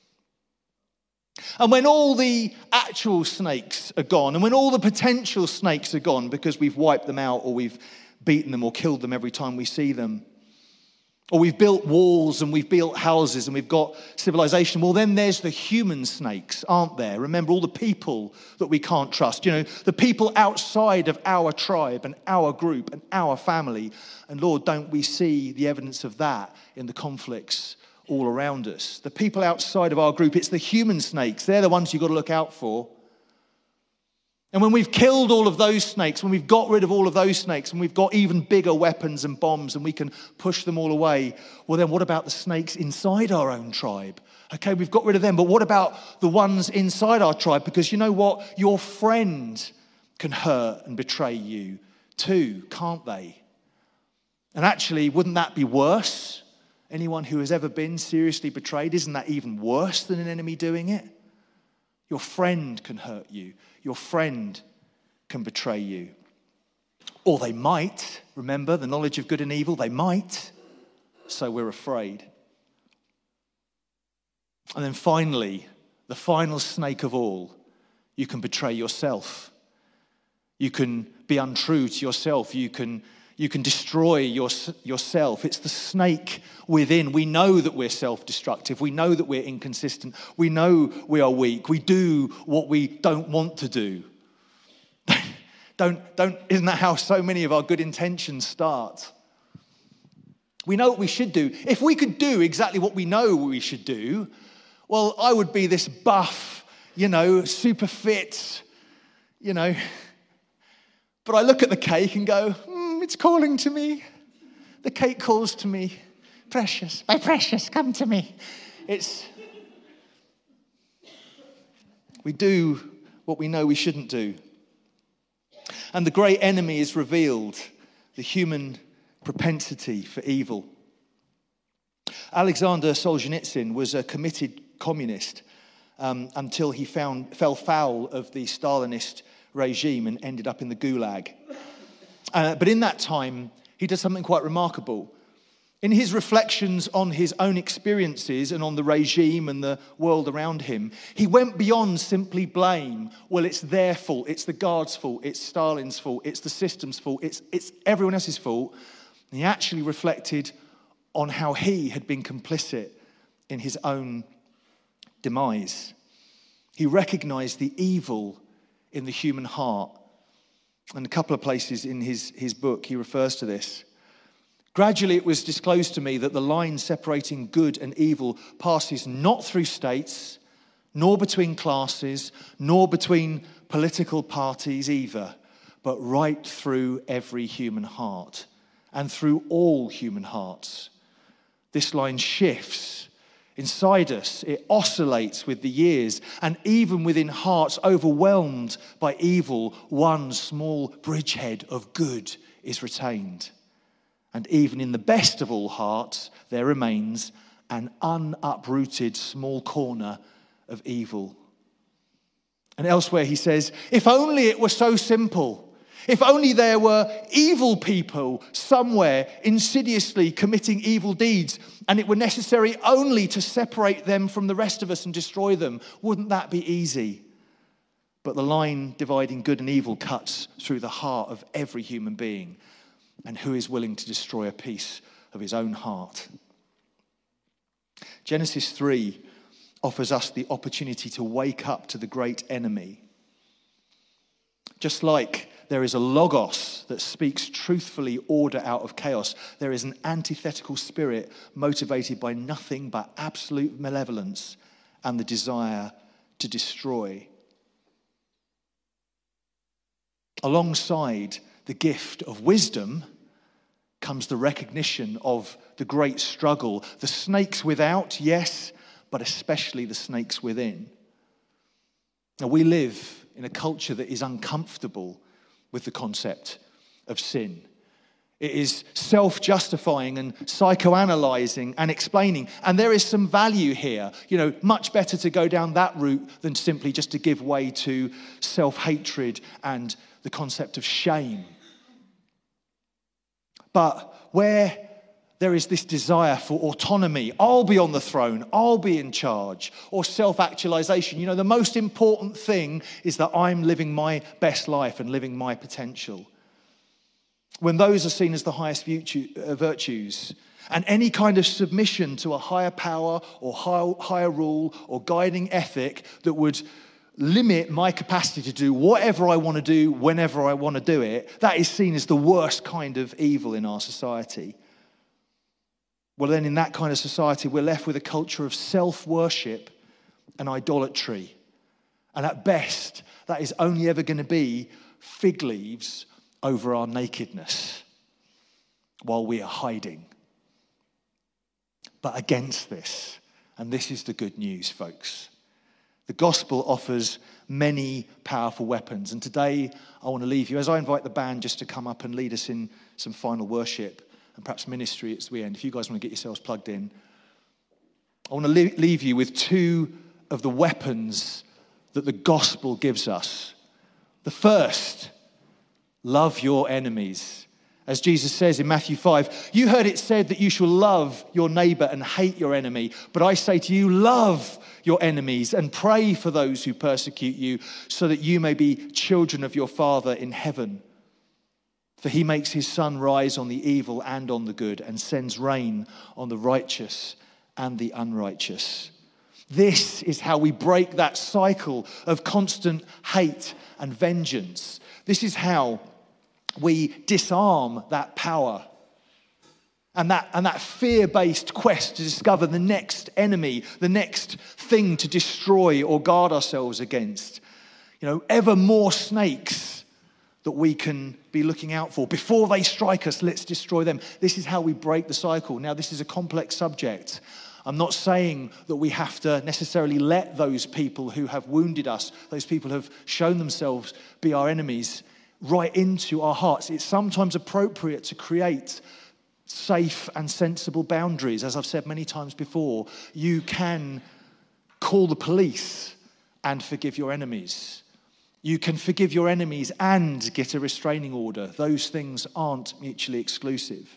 Speaker 2: And when all the actual snakes are gone, and when all the potential snakes are gone because we've wiped them out or we've beaten them or killed them every time we see them, or we've built walls and we've built houses and we've got civilization, well, then there's the human snakes, aren't there? Remember all the people that we can't trust. You know, the people outside of our tribe and our group and our family. And Lord, don't we see the evidence of that in the conflicts all around us? The people outside of our group, it's the human snakes. They're the ones you've got to look out for. And when we've killed all of those snakes, when we've got rid of all of those snakes, and we've got even bigger weapons and bombs and we can push them all away, well then what about the snakes inside our own tribe? Okay, we've got rid of them, but what about the ones inside our tribe? Because you know what? Your friend can hurt and betray you too, can't they? And actually, wouldn't that be worse? Anyone who has ever been seriously betrayed, isn't that even worse than an enemy doing it? Your friend can hurt you. Your friend can betray you. Or they might, remember the knowledge of good and evil, they might, so we're afraid. And then finally, the final snake of all, you can betray yourself. You can be untrue to yourself. You can destroy yourself. It's the snake within. We know that we're self-destructive. We know that we're inconsistent. We know we are weak. We do what we don't want to do. Isn't that how so many of our good intentions start? We know what we should do. If we could do exactly what we know we should do, well, I would be this buff, super fit, But I look at the cake and go, it's calling to me. The cake calls to me. Precious, my precious, come to me. We do what we know we shouldn't do. And the great enemy is revealed, the human propensity for evil. Alexander Solzhenitsyn was a committed communist until he fell foul of the Stalinist regime and ended up in the Gulag. But in that time, he did something quite remarkable. In his reflections on his own experiences and on the regime and the world around him, he went beyond simply blame. Well, it's their fault, it's the guards' fault, it's Stalin's fault, it's the system's fault, it's everyone else's fault. And he actually reflected on how he had been complicit in his own demise. He recognized the evil in the human heart. And a couple of places in his book, he refers to this. Gradually, it was disclosed to me that the line separating good and evil passes not through states, nor between classes, nor between political parties either, but right through every human heart and through all human hearts. This line shifts inside us. It oscillates with the years, and even within hearts overwhelmed by evil, one small bridgehead of good is retained. And even in the best of all hearts, there remains an unuprooted small corner of evil. And elsewhere he says, if only it were so simple. If only there were evil people somewhere insidiously committing evil deeds, and it were necessary only to separate them from the rest of us and destroy them, wouldn't that be easy? But the line dividing good and evil cuts through the heart of every human being. And who is willing to destroy a piece of his own heart? Genesis 3 offers us the opportunity to wake up to the great enemy. Just like there is a logos that speaks truthfully order out of chaos, there is an antithetical spirit motivated by nothing but absolute malevolence and the desire to destroy. Alongside the gift of wisdom comes the recognition of the great struggle. The snakes without, yes, but especially the snakes within. Now, we live in a culture that is uncomfortable with the concept of sin. It is self-justifying and psychoanalyzing and explaining. And there is some value here. Much better to go down that route than simply just to give way to self-hatred and the concept of shame. But where there is this desire for autonomy, I'll be on the throne, I'll be in charge, or self-actualization, the most important thing is that I'm living my best life and living my potential. When those are seen as the highest virtues, and any kind of submission to a higher power or higher rule or guiding ethic that would limit my capacity to do whatever I want to do whenever I want to do it, that is seen as the worst kind of evil in our society. Well, then in that kind of society, we're left with a culture of self-worship and idolatry. And at best, that is only ever going to be fig leaves over our nakedness while we are hiding. But against this, and this is the good news, folks, the gospel offers many powerful weapons. And today, I want to leave you, as I invite the band just to come up and lead us in some final worship and perhaps ministry at the end. If you guys want to get yourselves plugged in, I want to leave you with two of the weapons that the gospel gives us. The first, love your enemies. As Jesus says in Matthew 5, you heard it said that you shall love your neighbor and hate your enemy. But I say to you, love your enemies and pray for those who persecute you, so that you may be children of your Father in heaven. For he makes his sun rise on the evil and on the good, and sends rain on the righteous and the unrighteous. This is how we break that cycle of constant hate and vengeance. This is how we disarm that power and that fear-based quest to discover the next enemy, the next thing to destroy or guard ourselves against. Ever more snakes that we can be looking out for. Before they strike us, let's destroy them. This is how we break the cycle. Now, this is a complex subject. I'm not saying that we have to necessarily let those people who have wounded us, those people who have shown themselves be our enemies, right into our hearts. It's sometimes appropriate to create safe and sensible boundaries. As I've said many times before, you can call the police and forgive your enemies. You can forgive your enemies and get a restraining order. Those things aren't mutually exclusive.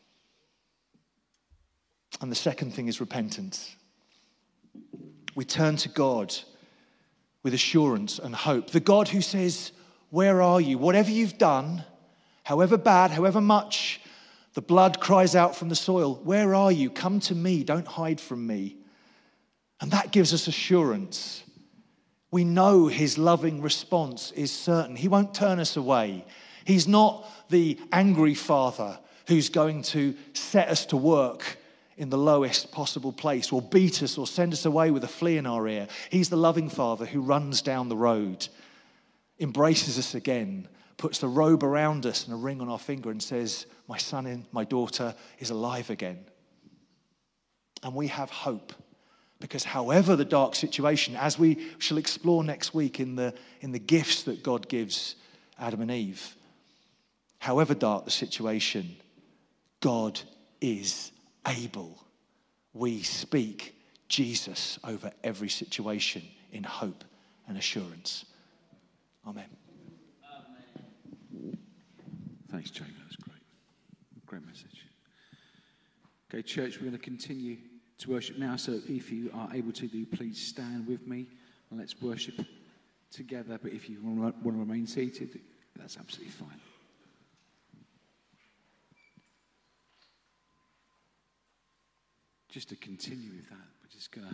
Speaker 2: And the second thing is repentance. We turn to God with assurance and hope. The God who says, where are you? Whatever you've done, however bad, however much the blood cries out from the soil, where are you? Come to me, don't hide from me. And that gives us assurance. We know his loving response is certain. He won't turn us away. He's not the angry father who's going to set us to work in the lowest possible place, or beat us or send us away with a flea in our ear. He's the loving father who runs down the road, embraces us again, puts the robe around us and a ring on our finger and says, my son and my daughter is alive again. And we have hope, because however the dark situation, as we shall explore next week in the gifts that God gives Adam and Eve, however dark the situation, God is able. We speak Jesus over every situation in hope and assurance. Amen.
Speaker 1: Thanks, Jamie. That was great. Great message. Okay, church, we're going to continue to worship now. So if you are able to do, please stand with me and let's worship together. But if you want to remain seated, that's absolutely fine. Just to continue with that, we're just going to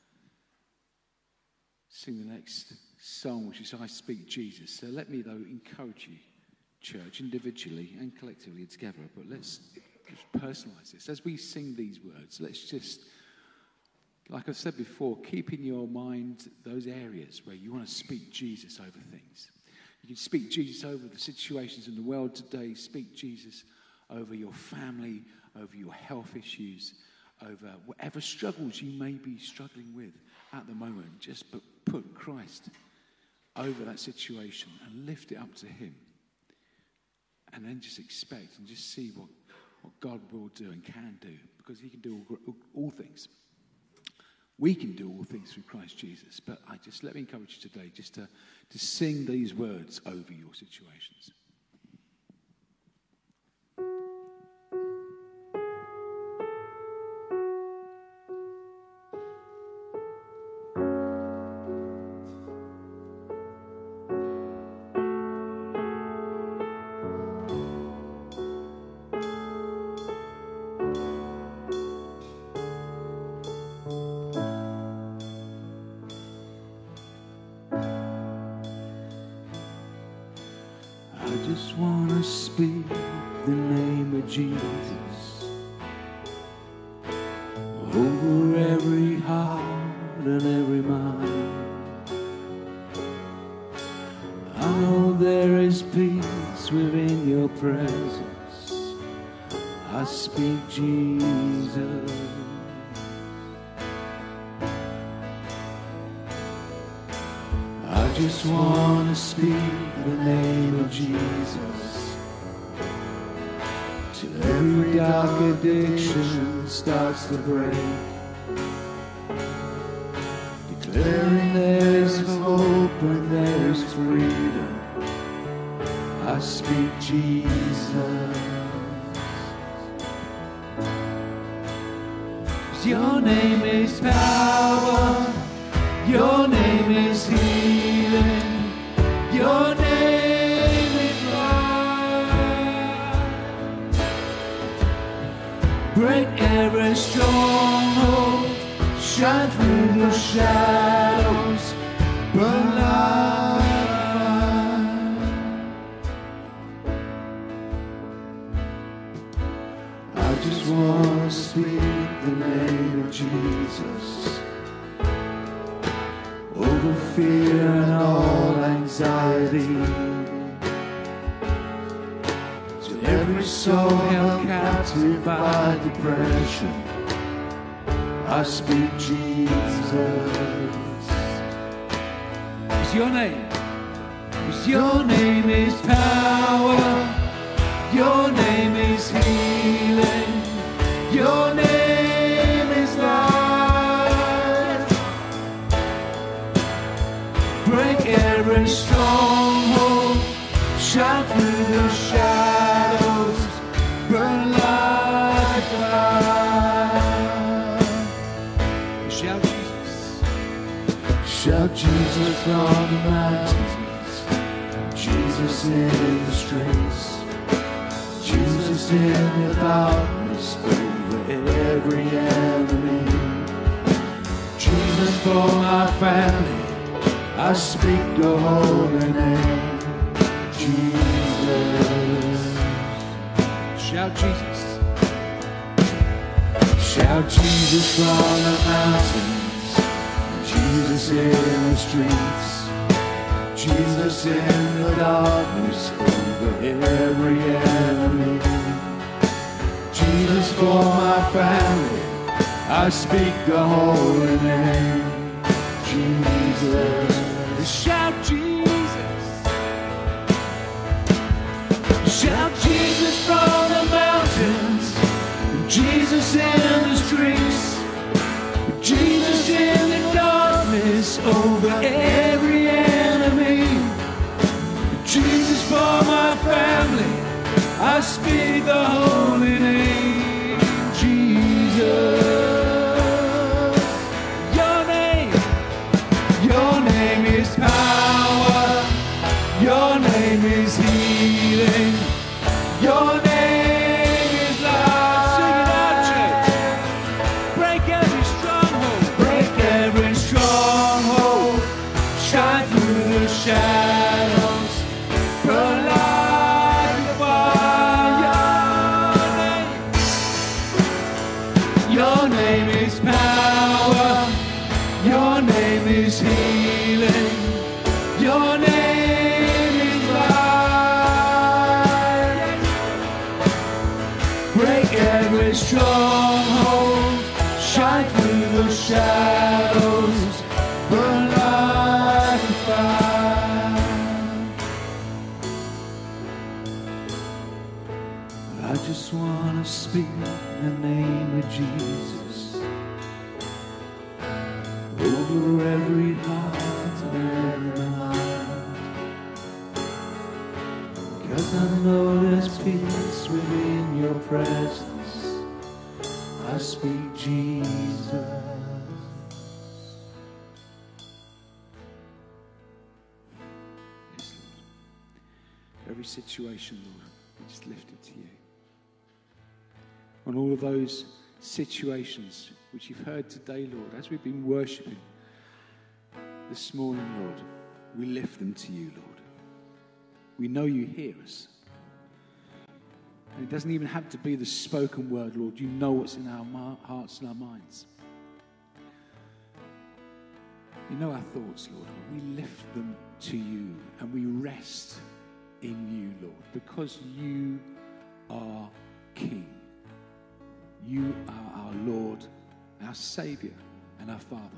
Speaker 1: sing the next song, which is I Speak Jesus. So let me, though, encourage you, church, individually and collectively together, but let's just personalize this. As we sing these words, let's just, like I've said before, keep in your mind those areas where you want to speak Jesus over things. You can speak Jesus over the situations in the world today, speak Jesus over your family, over your health issues, over whatever struggles you may be struggling with at the moment. Just put Christ over that situation and lift it up to him. And then just expect and just see what God will do and can do, because he can do all things. We can do all things through Christ Jesus. But let me encourage you today just to sing these words over your situations. I just want to speak the name of Jesus over every heart and every mind. I know there is peace within your presence. I speak Jesus. I just want to speak the name of Jesus till every dark addiction starts to break, declaring there is hope and there is freedom. I speak Jesus. Your name is power. Your name is healing. Your name is life. Break every stronghold. Shine through the shadows. Burn like fire. I just want to speak the name of Jesus over fear and all anxiety, to every soul held captive by depression. I speak Jesus. It's your name. It's your name is power. Your name is healing. Your name is life. Break every stronghold. Shine through the shadows. Burn like fire. Shout Jesus. Shout Jesus from the mountains. Jesus in the streets. Jesus in the darkness over every enemy. Jesus for my family, I speak the holy name. Jesus. Shout Jesus. Shout Jesus from the mountains. Jesus in the streets. Jesus in the darkness over every enemy. Jesus for my family, I speak the holy name. Jesus. Shout Jesus. Shout speak the holy name, Jesus. Your name is power. Your name is healing. Your name is life. Sing it out, church. Break every stronghold. Break every stronghold. Shine through the shadows. Burn like a fire. Your name is power. Your name is healing. Your name is life. Break every stronghold. Shine through the shadows. Burn like a fire. I just want to speak the name of Jesus over every heart and every mind. 'Cause I know there's peace within your presence. I speak Jesus. Yes, Lord. Every situation, Lord, we just lift it to you. On all of those situations which you've heard today, Lord, as we've been worshipping this morning, Lord, we lift them to you, Lord. We know you hear us. And it doesn't even have to be the spoken word, Lord. You know what's in our hearts and our minds. You know our thoughts, Lord. We lift them to you and we rest in you, Lord, because you are King. You are our Lord, our Saviour, and our Father.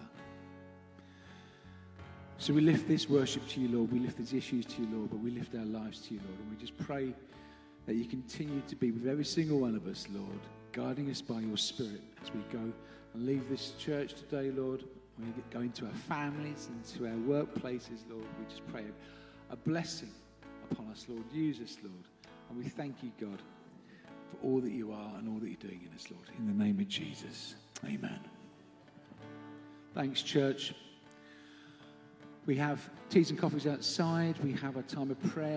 Speaker 1: So we lift this worship to you, Lord. We lift these issues to you, Lord, but we lift our lives to you, Lord. And we just pray that you continue to be with every single one of us, Lord, guiding us by your Spirit as we go and leave this church today, Lord. When we go into our families, into our workplaces, Lord, we just pray a blessing upon us, Lord. Use us, Lord. And we thank you, God, for all that you are and all that you're doing in us, Lord. In the name of Jesus. Amen. Thanks, church. We have teas and coffees outside. We have a time of prayer.